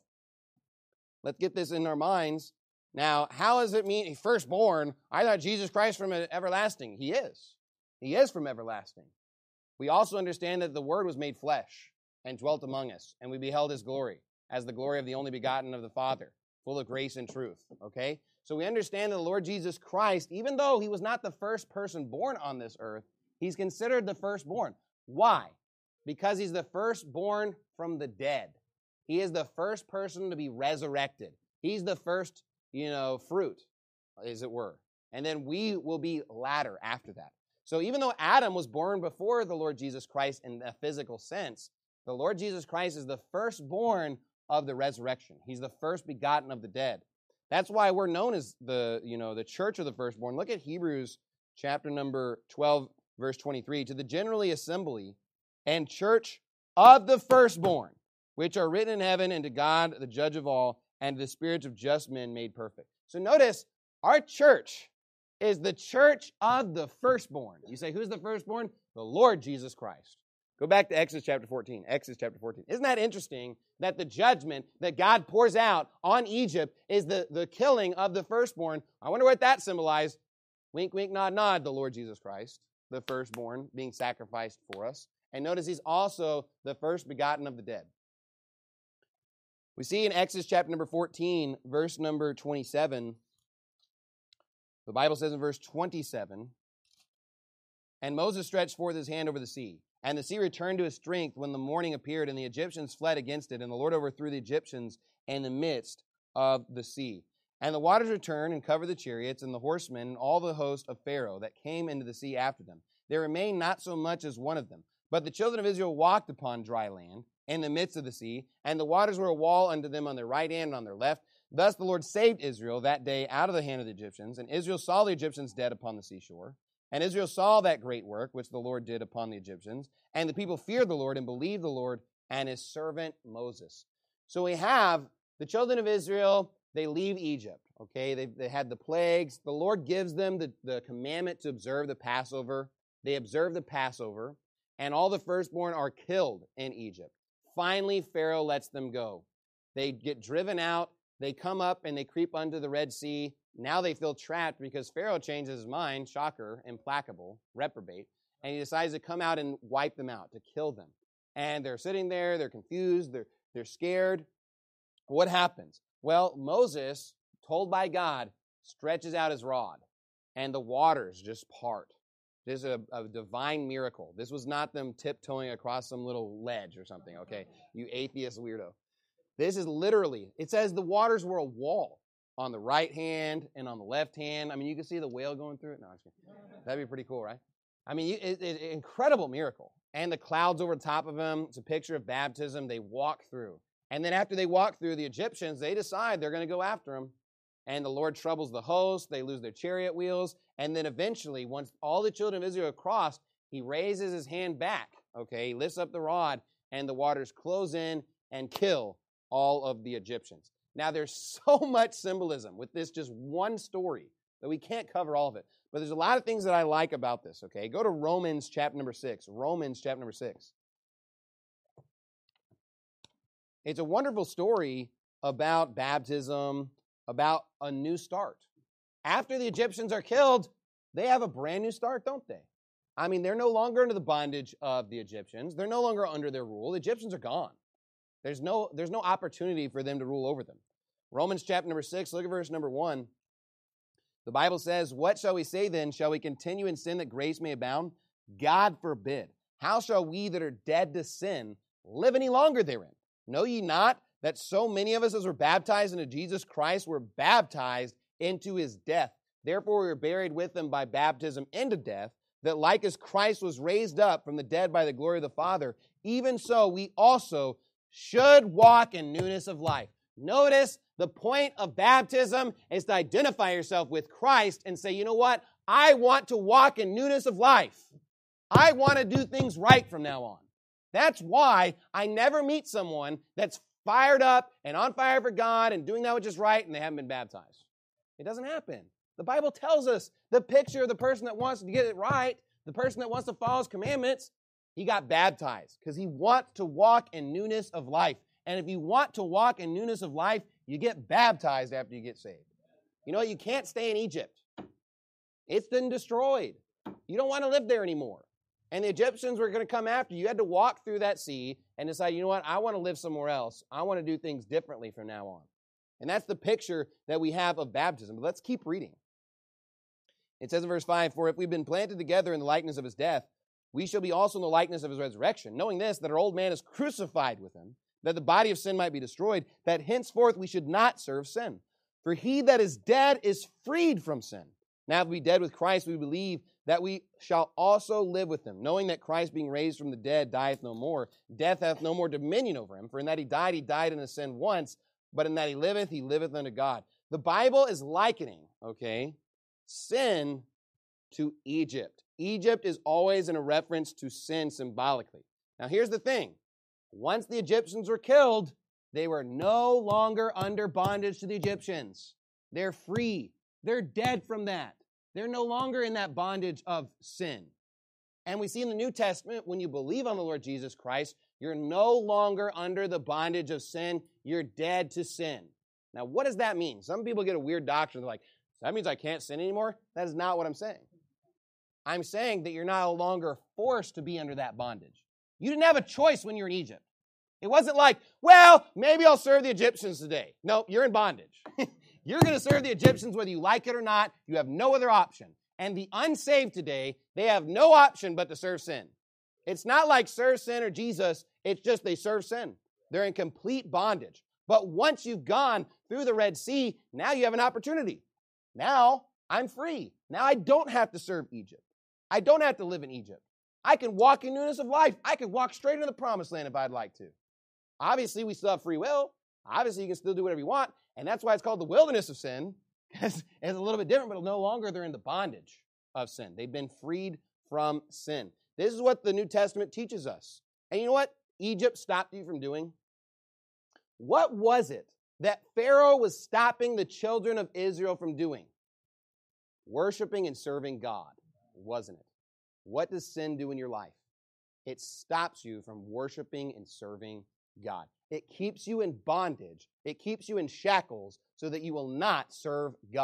Let's get this in our minds. Now, how does it mean firstborn? I thought Jesus Christ from everlasting. He is. He is from everlasting. We also understand that the Word was made flesh and dwelt among us, and we beheld his glory as the glory of the only begotten of the Father, full of grace and truth. Okay? So we understand that the Lord Jesus Christ, even though he was not the first person born on this earth, he's considered the firstborn. Why? Because he's the firstborn from the dead. He is the first person to be resurrected. He's the first, you know, fruit, as it were. And then we will be latter after that. So even though Adam was born before the Lord Jesus Christ in a physical sense, the Lord Jesus Christ is the firstborn of the resurrection. He's the first begotten of the dead. That's why we're known as the, you know, the church of the firstborn. Look at Hebrews chapter number twelve, verse twenty-three. To the generally assembly and church of the firstborn, which are written in heaven, and to God, the judge of all, and to the spirits of just men made perfect. So notice, our church is the church of the firstborn. You say, who's the firstborn? The Lord Jesus Christ. Go back to Exodus chapter fourteen. Exodus chapter fourteen. Isn't that interesting that the judgment that God pours out on Egypt is the, the killing of the firstborn? I wonder what that symbolized. Wink, wink, nod, nod, the Lord Jesus Christ, the firstborn being sacrificed for us. And notice he's also the first begotten of the dead. We see in Exodus chapter number fourteen, verse number twenty-seven, the Bible says in verse twenty-seven, and Moses stretched forth his hand over the sea, and the sea returned to its strength when the morning appeared, and the Egyptians fled against it, and the Lord overthrew the Egyptians in the midst of the sea. And the waters returned and covered the chariots and the horsemen and all the host of Pharaoh that came into the sea after them. There remained not so much as one of them. But the children of Israel walked upon dry land in the midst of the sea, and the waters were a wall unto them on their right hand and on their left. Thus the Lord saved Israel that day out of the hand of the Egyptians, and Israel saw the Egyptians dead upon the seashore. And Israel saw that great work which the Lord did upon the Egyptians, and the people feared the Lord and believed the Lord and his servant Moses. So we have the children of Israel, they leave Egypt, okay? They, they had the plagues. The Lord gives them the, the commandment to observe the Passover. They observe the Passover, and all the firstborn are killed in Egypt. Finally, Pharaoh lets them go. They get driven out. They come up and they creep under the Red Sea. Now they feel trapped because Pharaoh changes his mind, shocker, implacable, reprobate, and he decides to come out and wipe them out, to kill them. And they're sitting there, they're confused, they're, they're scared. What happens? Well, Moses, told by God, stretches out his rod, and the waters just part. This is a, a divine miracle. This was not them tiptoeing across some little ledge or something, okay? You atheist weirdo. This is literally, it says the waters were a wall on the right hand and on the left hand. I mean, you can see the whale going through it. No, I'm just kidding. That'd be pretty cool, right? I mean, it's it, it, incredible miracle. And the clouds over top of them, it's a picture of baptism. They walk through. And then after they walk through, the Egyptians, they decide they're going to go after them. And the Lord troubles the host. They lose their chariot wheels. And then eventually, once all the children of Israel have crossed, he raises his hand back. Okay, he lifts up the rod, and the waters close in and kill all of the Egyptians. Now, there's so much symbolism with this just one story that we can't cover all of it. But there's a lot of things that I like about this, okay? Go to Romans chapter number six. Romans chapter number six. It's a wonderful story about baptism, about a new start. After the Egyptians are killed, they have a brand new start, don't they? I mean, they're no longer under the bondage of the Egyptians. They're no longer under their rule. The Egyptians are gone. There's no, there's no opportunity for them to rule over them. Romans chapter number six, look at verse number one. The Bible says, "What shall we say then? Shall we continue in sin that grace may abound? God forbid. How shall we that are dead to sin live any longer therein? Know ye not that so many of us as were baptized into Jesus Christ were baptized into his death? Therefore we were buried with him by baptism into death, that like as Christ was raised up from the dead by the glory of the Father, even so we also should walk in newness of life." Notice the point of baptism is to identify yourself with Christ and say, you know what? I want to walk in newness of life. I want to do things right from now on. That's why I never meet someone that's fired up and on fire for God and doing that which is right and they haven't been baptized. It doesn't happen. The Bible tells us the picture of the person that wants to get it right, the person that wants to follow his commandments, he got baptized because he wants to walk in newness of life. And if you want to walk in newness of life, you get baptized after you get saved. You know, you can't stay in Egypt. It's been destroyed. You don't want to live there anymore. And the Egyptians were going to come after you. You had to walk through that sea and decide, you know what, I want to live somewhere else. I want to do things differently from now on. And that's the picture that we have of baptism. But let's keep reading. It says in verse five, "For if we've been planted together in the likeness of his death, we shall be also in the likeness of his resurrection, knowing this, that our old man is crucified with him, that the body of sin might be destroyed, that henceforth we should not serve sin. For he that is dead is freed from sin. Now if we be dead with Christ, we believe that we shall also live with him, knowing that Christ being raised from the dead dieth no more. Death hath no more dominion over him. For in that he died, he died in his sin once, but in that he liveth, he liveth unto God." The Bible is likening, okay, sin to Egypt. Egypt is always in a reference to sin symbolically. Now here's the thing. Once the Egyptians were killed, they were no longer under bondage to the Egyptians. They're free. They're dead from that. They're no longer in that bondage of sin. And we see in the New Testament, when you believe on the Lord Jesus Christ, you're no longer under the bondage of sin. You're dead to sin. Now, what does that mean? Some people get a weird doctrine. They're like, that means I can't sin anymore? That is not what I'm saying. I'm saying that you're no longer forced to be under that bondage. You didn't have a choice when you were in Egypt. It wasn't like, well, maybe I'll serve the Egyptians today. No, you're in bondage. You're going to serve the Egyptians whether you like it or not. You have no other option. And the unsaved today, they have no option but to serve sin. It's not like serve sin or Jesus. It's just they serve sin. They're in complete bondage. But once you've gone through the Red Sea, now you have an opportunity. Now I'm free. Now I don't have to serve Egypt. I don't have to live in Egypt. I can walk in newness of life. I can walk straight into the promised land if I'd like to. Obviously, we still have free will. Obviously, you can still do whatever you want. And that's why it's called the wilderness of sin, because it's a little bit different, but no longer they're in the bondage of sin. They've been freed from sin. This is what the New Testament teaches us. And you know what Egypt stopped you from doing? What was it that Pharaoh was stopping the children of Israel from doing? Worshiping and serving God, wasn't it? What does sin do in your life? It stops you from worshiping and serving God. It keeps you in bondage. It keeps you in shackles so that you will not serve God.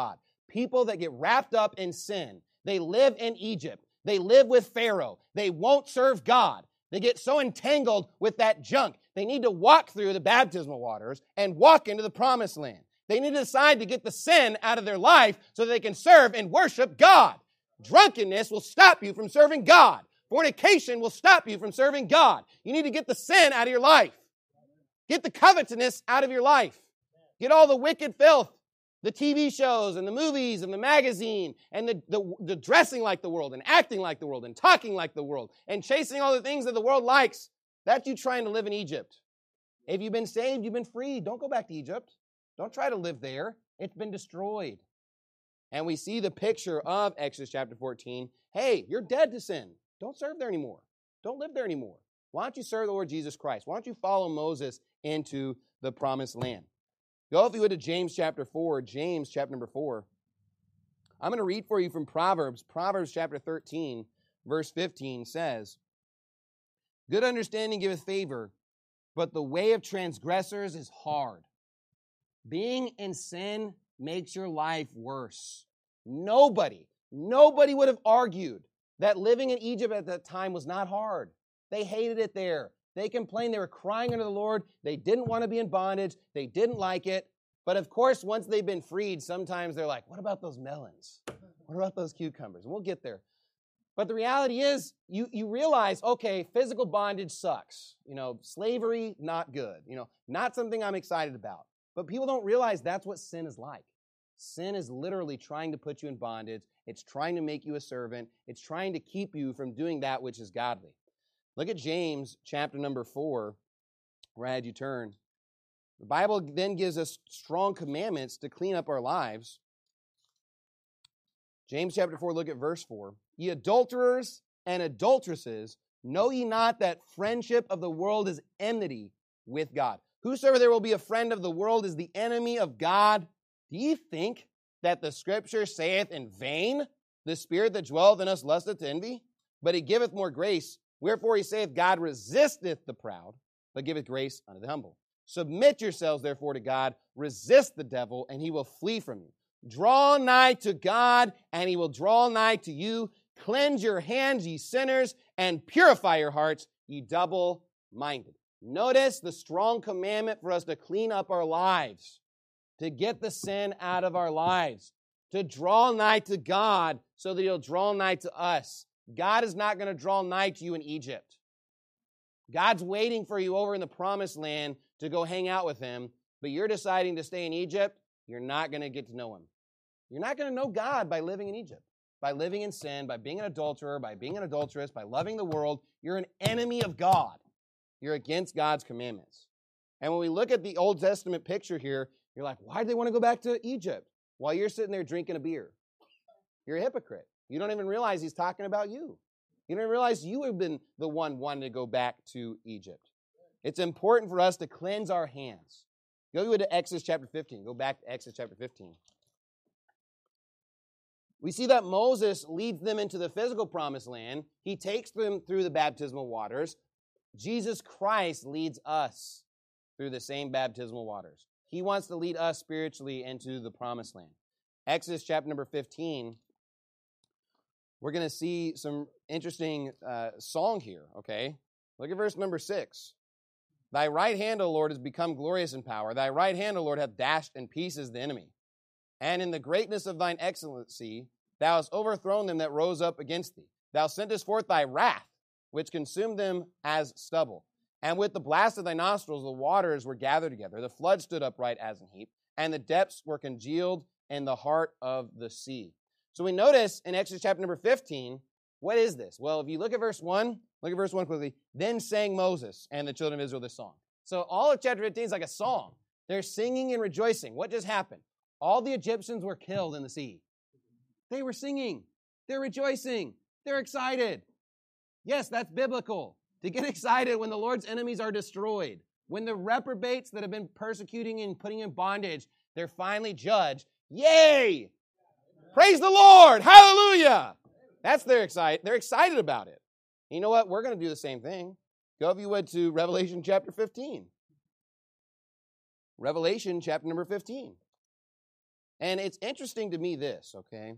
People that get wrapped up in sin. They live in Egypt. They live with Pharaoh. They won't serve God. They get so entangled with that junk. They need to walk through the baptismal waters and walk into the promised land. They need to decide to get the sin out of their life so they can serve and worship God. Drunkenness will stop you from serving God. Fornication will stop you from serving God. You need to get the sin out of your life. Get the covetousness out of your life. Get all the wicked filth, the T V shows and the movies and the magazine and the, the, the dressing like the world and acting like the world and talking like the world and chasing all the things that the world likes. That's you trying to live in Egypt. If you've been saved, you've been freed. Don't go back to Egypt. Don't try to live there. It's been destroyed. And we see the picture of Exodus chapter fourteen. Hey, you're dead to sin. Don't serve there anymore. Don't live there anymore. Why don't you serve the Lord Jesus Christ? Why don't you follow Moses into the promised land? Go, if you would, to James chapter four. James chapter number four. I'm going to read for you from Proverbs. Proverbs chapter thirteen, verse fifteen says, "Good understanding giveth favor, but the way of transgressors is hard." Being in sin makes your life worse. Nobody, nobody would have argued that living in Egypt at that time was not hard. They hated it there. They complained. They were crying unto the Lord. They didn't want to be in bondage. They didn't like it. But of course, once they've been freed, sometimes they're like, what about those melons? What about those cucumbers? And we'll get there. But the reality is, you, you realize, okay, physical bondage sucks. You know, slavery, not good. You know, not something I'm excited about. But people don't realize that's what sin is like. Sin is literally trying to put you in bondage. It's trying to make you a servant. It's trying to keep you from doing that which is godly. Look at James chapter number four, where I had you turn. The Bible then gives us strong commandments to clean up our lives. James chapter four, look at verse four. "Ye adulterers and adulteresses, know ye not that friendship of the world is enmity with God? Whosoever there will be a friend of the world is the enemy of God. Do ye think that the Scripture saith in vain, the Spirit that dwelleth in us lusteth to envy? But he giveth more grace. Wherefore he saith, God resisteth the proud, but giveth grace unto the humble. Submit yourselves therefore to God, resist the devil, and he will flee from you. Draw nigh to God, and he will draw nigh to you. Cleanse your hands, ye sinners, and purify your hearts, ye double-minded." Notice the strong commandment for us to clean up our lives, to get the sin out of our lives, to draw nigh to God so that he'll draw nigh to us. God is not going to draw nigh to you in Egypt. God's waiting for you over in the promised land to go hang out with him, but you're deciding to stay in Egypt, you're not going to get to know him. You're not going to know God by living in Egypt, by living in sin, by being an adulterer, by being an adulteress, by loving the world. You're an enemy of God. You're against God's commandments. And when we look at the Old Testament picture here, you're like, why do they want to go back to Egypt while you're sitting there drinking a beer? You're a hypocrite. You don't even realize he's talking about you. You don't even realize you have been the one wanting to go back to Egypt. It's important for us to cleanse our hands. Go to Exodus chapter fifteen. Go back to Exodus chapter fifteen. We see that Moses leads them into the physical promised land. He takes them through the baptismal waters. Jesus Christ leads us through the same baptismal waters. He wants to lead us spiritually into the promised land. Exodus chapter number fifteen, we're going to see some interesting uh, song here, okay? Look at verse number six. "Thy right hand, O Lord, has become glorious in power. Thy right hand, O Lord, hath dashed in pieces the enemy. And in the greatness of thine excellency, thou hast overthrown them that rose up against thee. Thou sentest forth thy wrath, which consumed them as stubble. And with the blast of thy nostrils, the waters were gathered together. The flood stood upright as an heap, and the depths were congealed in the heart of the sea." So we notice in Exodus chapter number fifteen, what is this? Well, if you look at verse one, look at verse one quickly. "Then sang Moses and the children of Israel this song." So all of chapter fifteen is like a song. They're singing and rejoicing. What just happened? All the Egyptians were killed in the sea. They were singing. They're rejoicing. They're excited. Yes, that's biblical. To get excited when the Lord's enemies are destroyed. When the reprobates that have been persecuting and putting in bondage, they're finally judged. Yay! Praise the Lord! Hallelujah! That's their excited. They're excited about it. You know what? We're going to do the same thing. Go, if you would, to Revelation chapter fifteen. Revelation chapter number fifteen. And it's interesting to me this, okay?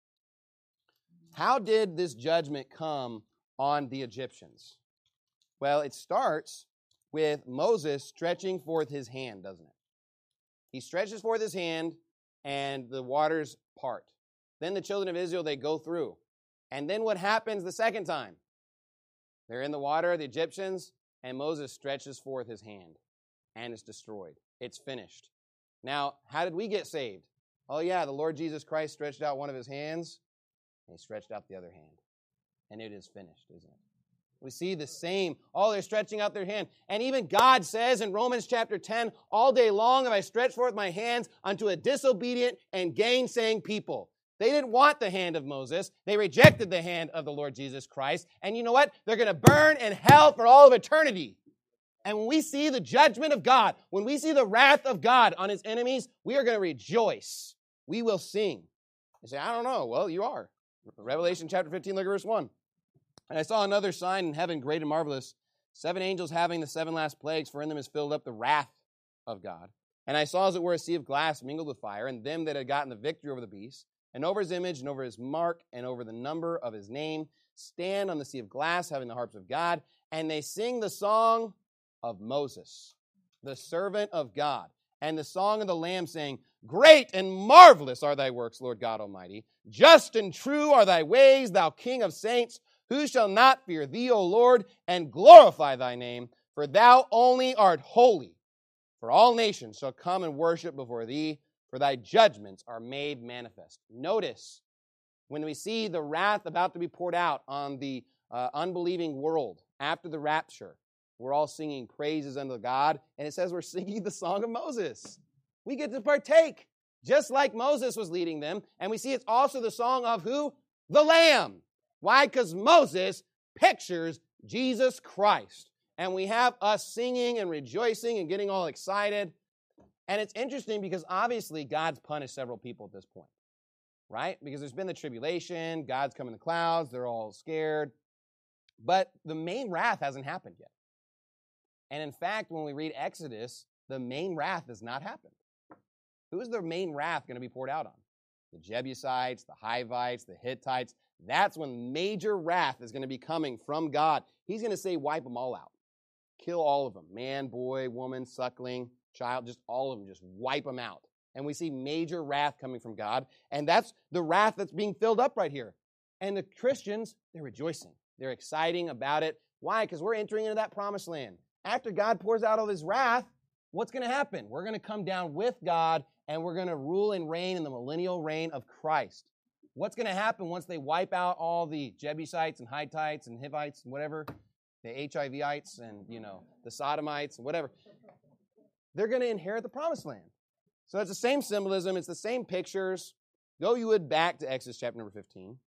How did this judgment come on the Egyptians? Well, it starts with Moses stretching forth his hand, doesn't it? He stretches forth his hand, and the waters part. Then the children of Israel, they go through. And then what happens the second time? They're in the water, the Egyptians, and Moses stretches forth his hand, and it's destroyed. It's finished. Now, how did we get saved? Oh, yeah, the Lord Jesus Christ stretched out one of his hands, and he stretched out the other hand. And it is finished, isn't it? We see the same. Oh, they're stretching out their hand. And even God says in Romans chapter ten, all day long have I stretched forth my hands unto a disobedient and gainsaying people. They didn't want the hand of Moses. They rejected the hand of the Lord Jesus Christ. And you know what? They're going to burn in hell for all of eternity. And when we see the judgment of God, when we see the wrath of God on his enemies, we are going to rejoice. We will sing. You say, I don't know. Well, you are. Revelation chapter fifteen, look at verse one. And I saw another sign in heaven, great and marvelous, seven angels having the seven last plagues, for in them is filled up the wrath of God. And I saw as it were a sea of glass mingled with fire, and them that had gotten the victory over the beast, and over his image, and over his mark, and over the number of his name, stand on the sea of glass, having the harps of God, and they sing the song of Moses, the servant of God, and the song of the Lamb, saying, Great and marvelous are thy works, Lord God Almighty. Just and true are thy ways, thou King of saints. Who shall not fear thee, O Lord, and glorify thy name? For thou only art holy. For all nations shall come and worship before thee, for thy judgments are made manifest. Notice, when we see the wrath about to be poured out on the uh, unbelieving world after the rapture, we're all singing praises unto God, and it says we're singing the song of Moses. We get to partake, just like Moses was leading them, and we see it's also the song of who? The Lamb. Why? Because Moses pictures Jesus Christ. And we have us singing and rejoicing and getting all excited. And it's interesting because obviously God's punished several people at this point, right? Because there's been the tribulation, God's come in the clouds, they're all scared. But the main wrath hasn't happened yet. And in fact, when we read Exodus, the main wrath has not happened. Who is the main wrath going to be poured out on? The Jebusites, the Hivites, the Hittites. That's when major wrath is going to be coming from God. He's going to say, wipe them all out. Kill all of them. Man, boy, woman, suckling, child, just all of them. Just wipe them out. And we see major wrath coming from God. And that's the wrath that's being filled up right here. And the Christians, they're rejoicing. They're exciting about it. Why? Because we're entering into that promised land. After God pours out all his wrath, what's going to happen? We're going to come down with God, and we're going to rule and reign in the millennial reign of Christ. What's going to happen once they wipe out all the Jebusites and Hittites and Hivites and whatever, the HIVites and, you know, the Sodomites and whatever? They're going to inherit the promised land. So it's the same symbolism. It's the same pictures. Go, you would, back to Exodus chapter number fifteen.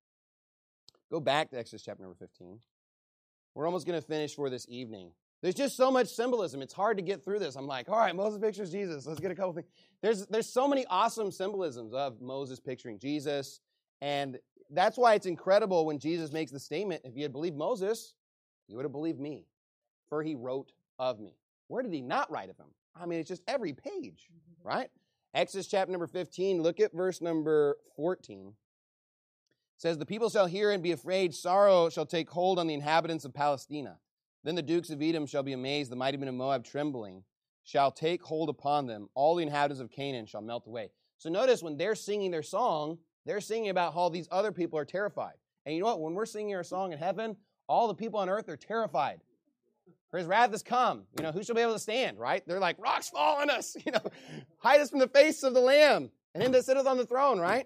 Go back to Exodus chapter number fifteen. We're almost going to finish for this evening. There's just so much symbolism. It's hard to get through this. I'm like, all right, Moses pictures Jesus. Let's get a couple things. There's, there's so many awesome symbolisms of Moses picturing Jesus. And that's why it's incredible when Jesus makes the statement, if you had believed Moses, you would have believed me, for he wrote of me. Where did he not write of him? I mean, it's just every page, right? Exodus chapter number fifteen, look at verse number fourteen. It says, the people shall hear and be afraid. Sorrow shall take hold on the inhabitants of Palestina. Then the dukes of Edom shall be amazed. The mighty men of Moab trembling shall take hold upon them. All the inhabitants of Canaan shall melt away. So notice when they're singing their song, they're singing about how these other people are terrified. And you know what? When we're singing our song in heaven, all the people on earth are terrified. For his wrath has come. You know, who shall be able to stand, right? They're like, rocks fall on us. You know, hide us from the face of the Lamb. And him that sitteth on the throne, right?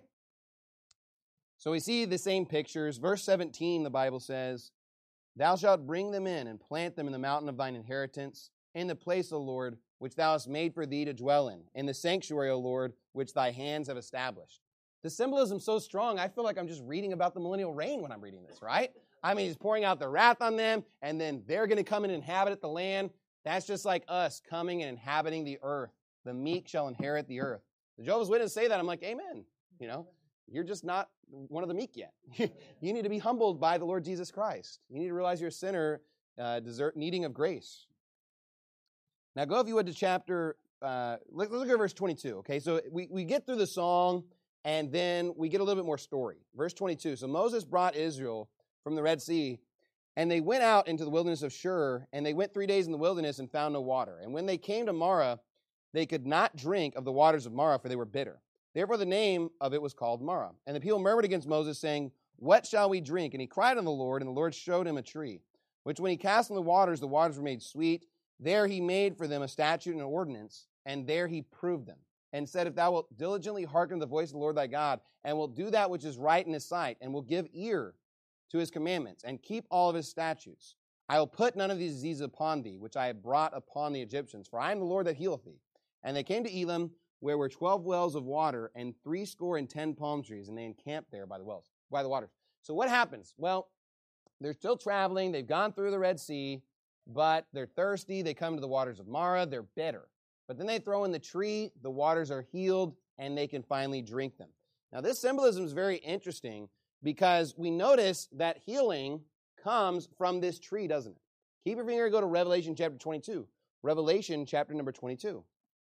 So we see the same pictures. Verse seventeen, the Bible says, thou shalt bring them in and plant them in the mountain of thine inheritance, in the place, O Lord, which thou hast made for thee to dwell in, in the sanctuary, O Lord, which thy hands have established. The symbolism is so strong, I feel like I'm just reading about the millennial reign when I'm reading this, right? I mean, he's pouring out the wrath on them, and then they're going to come and inhabit the land. That's just like us coming and inhabiting the earth. The meek shall inherit the earth. The Jehovah's Witnesses say that. I'm like, amen. You know, you're just not one of the meek yet. You need to be humbled by the Lord Jesus Christ. You need to realize you're a sinner, uh, desert, needing of grace. Now go, if you would, to chapter uh, let's, let's look at verse twenty-two, okay? So we, we get through the song, and then we get a little bit more story. Verse twenty-two, so Moses brought Israel from the Red Sea, and they went out into the wilderness of Shur, and they went three days in the wilderness and found no water. And when they came to Marah, they could not drink of the waters of Marah, for they were bitter. Therefore the name of it was called Marah. And the people murmured against Moses, saying, what shall we drink? And he cried on the Lord, and the Lord showed him a tree, which when he cast in the waters, the waters were made sweet. There he made for them a statute and an ordinance, and there he proved them, and said, if thou wilt diligently hearken to the voice of the Lord thy God, and wilt do that which is right in his sight, and will give ear to his commandments, and keep all of his statutes, I will put none of these diseases upon thee, which I have brought upon the Egyptians, for I am the Lord that healeth thee. And they came to Elim, where were twelve wells of water, and threescore and ten palm trees, and they encamped there by the wells, by the waters. So what happens? Well, they're still traveling, they've gone through the Red Sea, but they're thirsty, they come to the waters of Marah, they're bitter. But then they throw in the tree, the waters are healed, and they can finally drink them. Now this symbolism is very interesting because we notice that healing comes from this tree, doesn't it? Keep your finger and go to Revelation chapter twenty-two. Revelation chapter number twenty-two.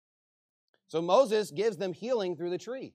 So Moses gives them healing through the tree,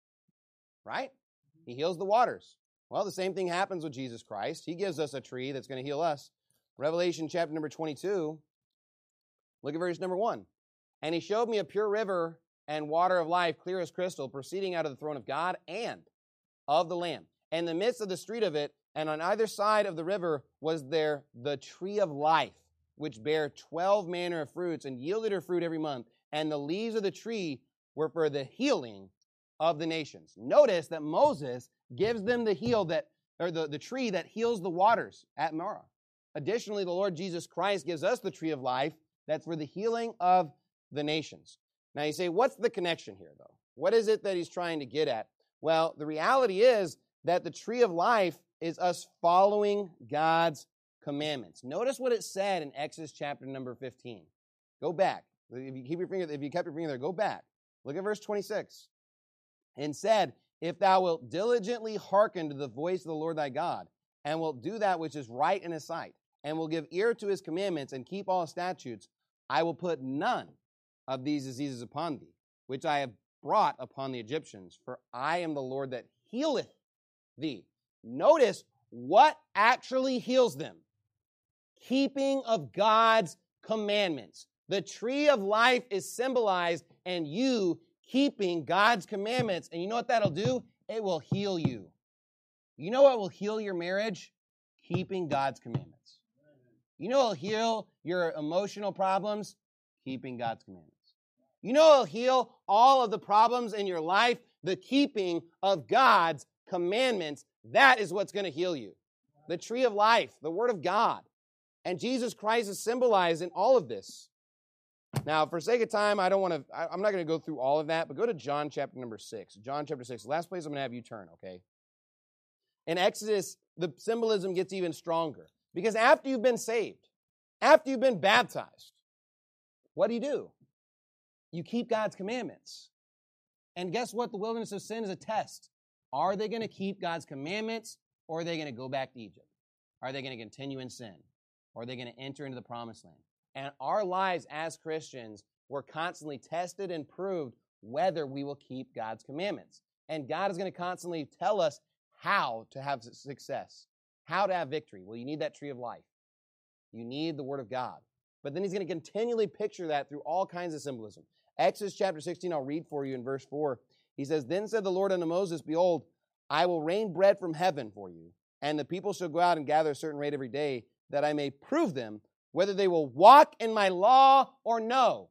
right? He heals the waters. Well, the same thing happens with Jesus Christ. He gives us a tree that's going to heal us. Revelation chapter number twenty-two, look at verse number one. And he showed me a pure river and water of life, clear as crystal, proceeding out of the throne of God and of the Lamb. And in the midst of the street of it, and on either side of the river, was there the tree of life, which bare twelve manner of fruits, and yielded her fruit every month. And the leaves of the tree were for the healing of the nations. Notice that Moses gives them the heal that, or the, the tree that heals the waters at Marah. Additionally, the Lord Jesus Christ gives us the tree of life that's for the healing of the nations. Now you say, what's the connection here, though? What is it that he's trying to get at? Well, the reality is that the tree of life is us following God's commandments. Notice what it said in Exodus chapter number fifteen. Go back. If you keep your finger, if you kept your finger there, go back. Look at verse twenty-six. And said, if thou wilt diligently hearken to the voice of the Lord thy God, and wilt do that which is right in his sight, and will give ear to his commandments, and keep all his statutes, I will put none of these diseases upon thee, which I have brought upon the Egyptians, for I am the Lord that healeth thee. Notice what actually heals them. Keeping of God's commandments. The tree of life is symbolized in you keeping God's commandments. And you know what that'll do? It will heal you. You know what will heal your marriage? Keeping God's commandments. You know what will heal your emotional problems? Keeping God's commandments. You know what will heal all of the problems in your life? The keeping of God's commandments. That is what's going to heal you. The tree of life, the Word of God. And Jesus Christ is symbolized in all of this. Now, for sake of time, I don't want to, I'm not going to go through all of that, but go to John chapter number six. John chapter six, the last place I'm going to have you turn, okay? In Exodus, the symbolism gets even stronger. Because after you've been saved, after you've been baptized, what do you do? You keep God's commandments. And guess what? The wilderness of sin is a test. Are they going to keep God's commandments, or are they going to go back to Egypt? Are they going to continue in sin? Or are they going to enter into the promised land? And our lives as Christians, we're constantly tested and proved whether we will keep God's commandments. And God is going to constantly tell us how to have success, how to have victory. Well, you need that tree of life. You need the Word of God. But then he's going to continually picture that through all kinds of symbolism. Exodus chapter sixteen, I'll read for you in verse four. He says, Then said the Lord unto Moses, Behold, I will rain bread from heaven for you, and the people shall go out and gather a certain rate every day, that I may prove them whether they will walk in my law or no.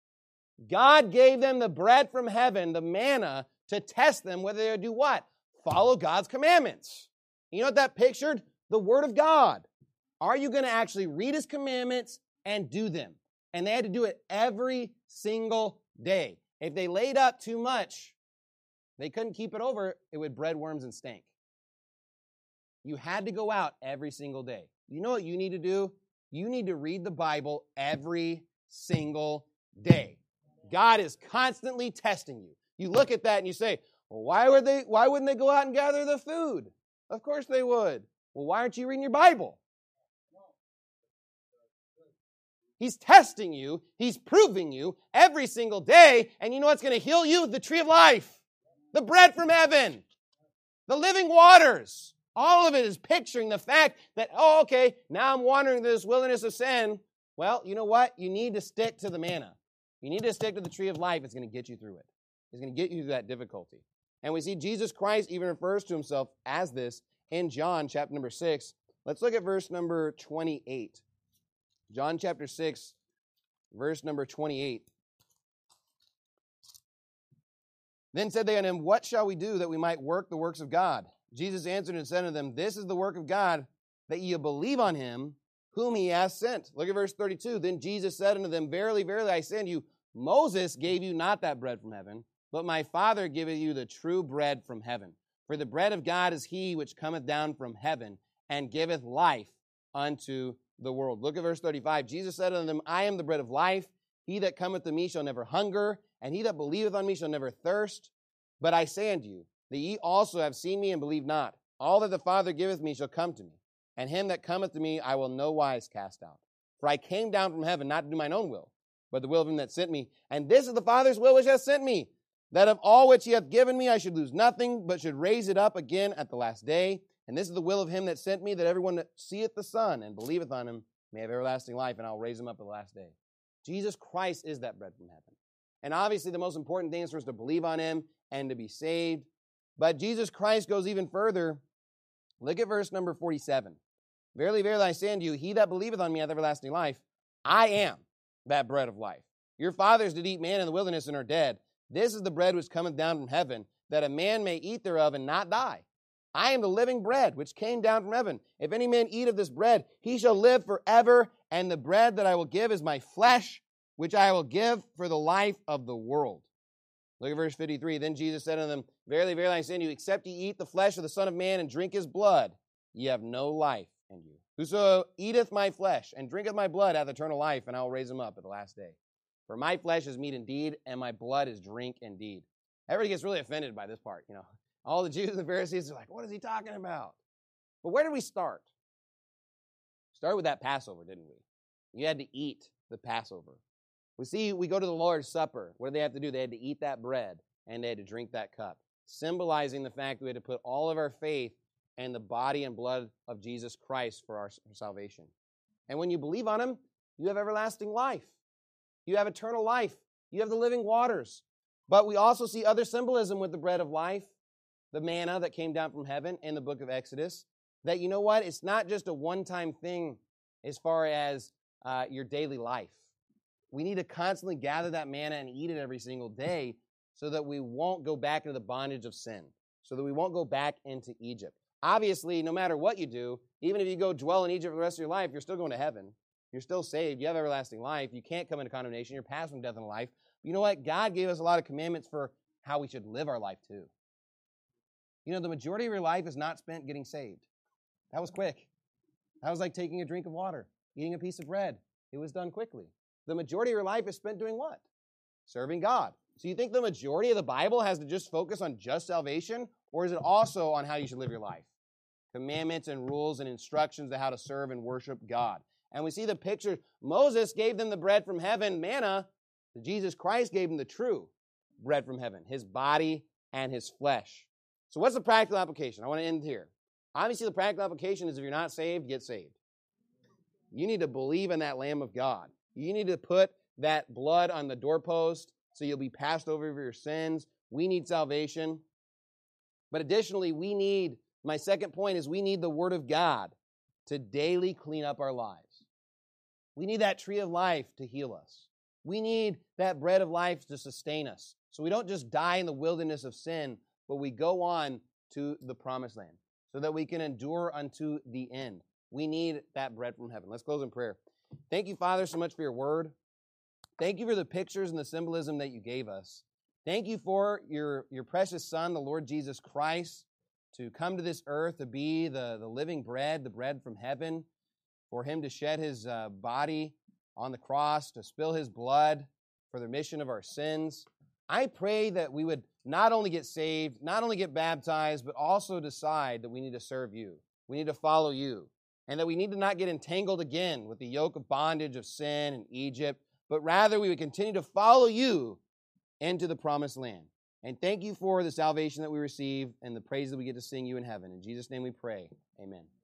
God gave them the bread from heaven, the manna, to test them whether they would do what? Follow God's commandments. You know what that pictured? The Word of God. Are you going to actually read His commandments and do them? And they had to do it every single day. If they laid up too much, they couldn't keep it over, it would breed worms and stink. You had to go out every single day. You know what you need to do? You need to read the Bible every single day. God is constantly testing you. You look at that and you say, well, why would they, why wouldn't they go out and gather the food? Of course they would. Well, why aren't you reading your Bible? He's testing you. He's proving you every single day. And you know what's going to heal you? The tree of life, the bread from heaven, the living waters. All of it is picturing the fact that, oh, okay, now I'm wandering through this wilderness of sin. Well, you know what? You need to stick to the manna. You need to stick to the tree of life. It's going to get you through it. It's going to get you through that difficulty. And we see Jesus Christ even refers to himself as this in John chapter number six. Let's look at verse number twenty-eight. John chapter six, verse number twenty-eight. Then said they unto him, what shall we do that we might work the works of God? Jesus answered and said unto them, this is the work of God, that ye believe on him whom he hath sent. Look at verse thirty-two. Then Jesus said unto them, verily, verily, I say unto you, Moses gave you not that bread from heaven, but my Father giveth you the true bread from heaven. For the bread of God is he which cometh down from heaven, and giveth life unto the world. Look at verse thirty-five. Jesus said unto them, I am the bread of life. He that cometh to me shall never hunger, and he that believeth on me shall never thirst. But I say unto you, that ye also have seen me and believe not. All that the Father giveth me shall come to me, and him that cometh to me I will no wise cast out. For I came down from heaven not to do mine own will, but the will of him that sent me. And this is the Father's will which hath sent me, that of all which he hath given me I should lose nothing, but should raise it up again at the last day. And this is the will of him that sent me, that everyone that seeth the Son and believeth on him may have everlasting life, and I'll raise him up at the last day. Jesus Christ is that bread from heaven. And obviously the most important thing is for us to believe on him and to be saved. But Jesus Christ goes even further. Look at verse number forty-seven. Verily, verily, I say unto you, he that believeth on me hath everlasting life. I am that bread of life. Your fathers did eat manna in the wilderness and are dead. This is the bread which cometh down from heaven, that a man may eat thereof and not die. I am the living bread which came down from heaven. If any man eat of this bread, he shall live forever. And the bread that I will give is my flesh, which I will give for the life of the world. Look at verse fifty-three. Then Jesus said unto them, verily, verily, I say unto you, except ye eat the flesh of the Son of Man and drink his blood, ye have no life in you. Whoso eateth my flesh and drinketh my blood hath eternal life, and I will raise him up at the last day. For my flesh is meat indeed, and my blood is drink indeed. Everybody gets really offended by this part, you know. All the Jews and the Pharisees are like, what is he talking about? But where did we start? Started with that Passover, didn't we? You had to eat the Passover. We see, we go to the Lord's Supper. What did they have to do? They had to eat that bread, and they had to drink that cup, symbolizing the fact that we had to put all of our faith in the body and blood of Jesus Christ for our salvation. And when you believe on him, you have everlasting life. You have eternal life. You have the living waters. But we also see other symbolism with the bread of life, the manna that came down from heaven in the book of Exodus, that, you know what, it's not just a one-time thing as far as uh, your daily life. We need to constantly gather that manna and eat it every single day so that we won't go back into the bondage of sin, so that we won't go back into Egypt. Obviously, no matter what you do, even if you go dwell in Egypt for the rest of your life, you're still going to heaven. You're still saved. You have everlasting life. You can't come into condemnation. You're passed from death into life. But you know what? God gave us a lot of commandments for how we should live our life too. You know, the majority of your life is not spent getting saved. That was quick. That was like taking a drink of water, eating a piece of bread. It was done quickly. The majority of your life is spent doing what? Serving God. So you think the majority of the Bible has to just focus on just salvation, or is it also on how you should live your life? Commandments and rules and instructions on how to serve and worship God. And we see the picture. Moses gave them the bread from heaven, manna. Jesus Christ gave them the true bread from heaven, his body and his flesh. So what's the practical application? I want to end here. Obviously, the practical application is if you're not saved, get saved. You need to believe in that Lamb of God. You need to put that blood on the doorpost so you'll be passed over for your sins. We need salvation. But additionally, we need, my second point is we need the Word of God to daily clean up our lives. We need that tree of life to heal us. We need that bread of life to sustain us. So we don't just die in the wilderness of sin, but we go on to the promised land so that we can endure unto the end. We need that bread from heaven. Let's close in prayer. Thank you, Father, so much for your word. Thank you for the pictures and the symbolism that you gave us. Thank you for your, your precious Son, the Lord Jesus Christ, to come to this earth to be the, the living bread, the bread from heaven, for him to shed his uh, body on the cross, to spill his blood for the remission of our sins. I pray that we would not only get saved, not only get baptized, but also decide that we need to serve you. We need to follow you. and that we need to not get entangled again with the yoke of bondage of sin in Egypt, but rather we would continue to follow you into the promised land. And thank you for the salvation that we receive and the praise that we get to sing you in heaven. In Jesus' name we pray. Amen.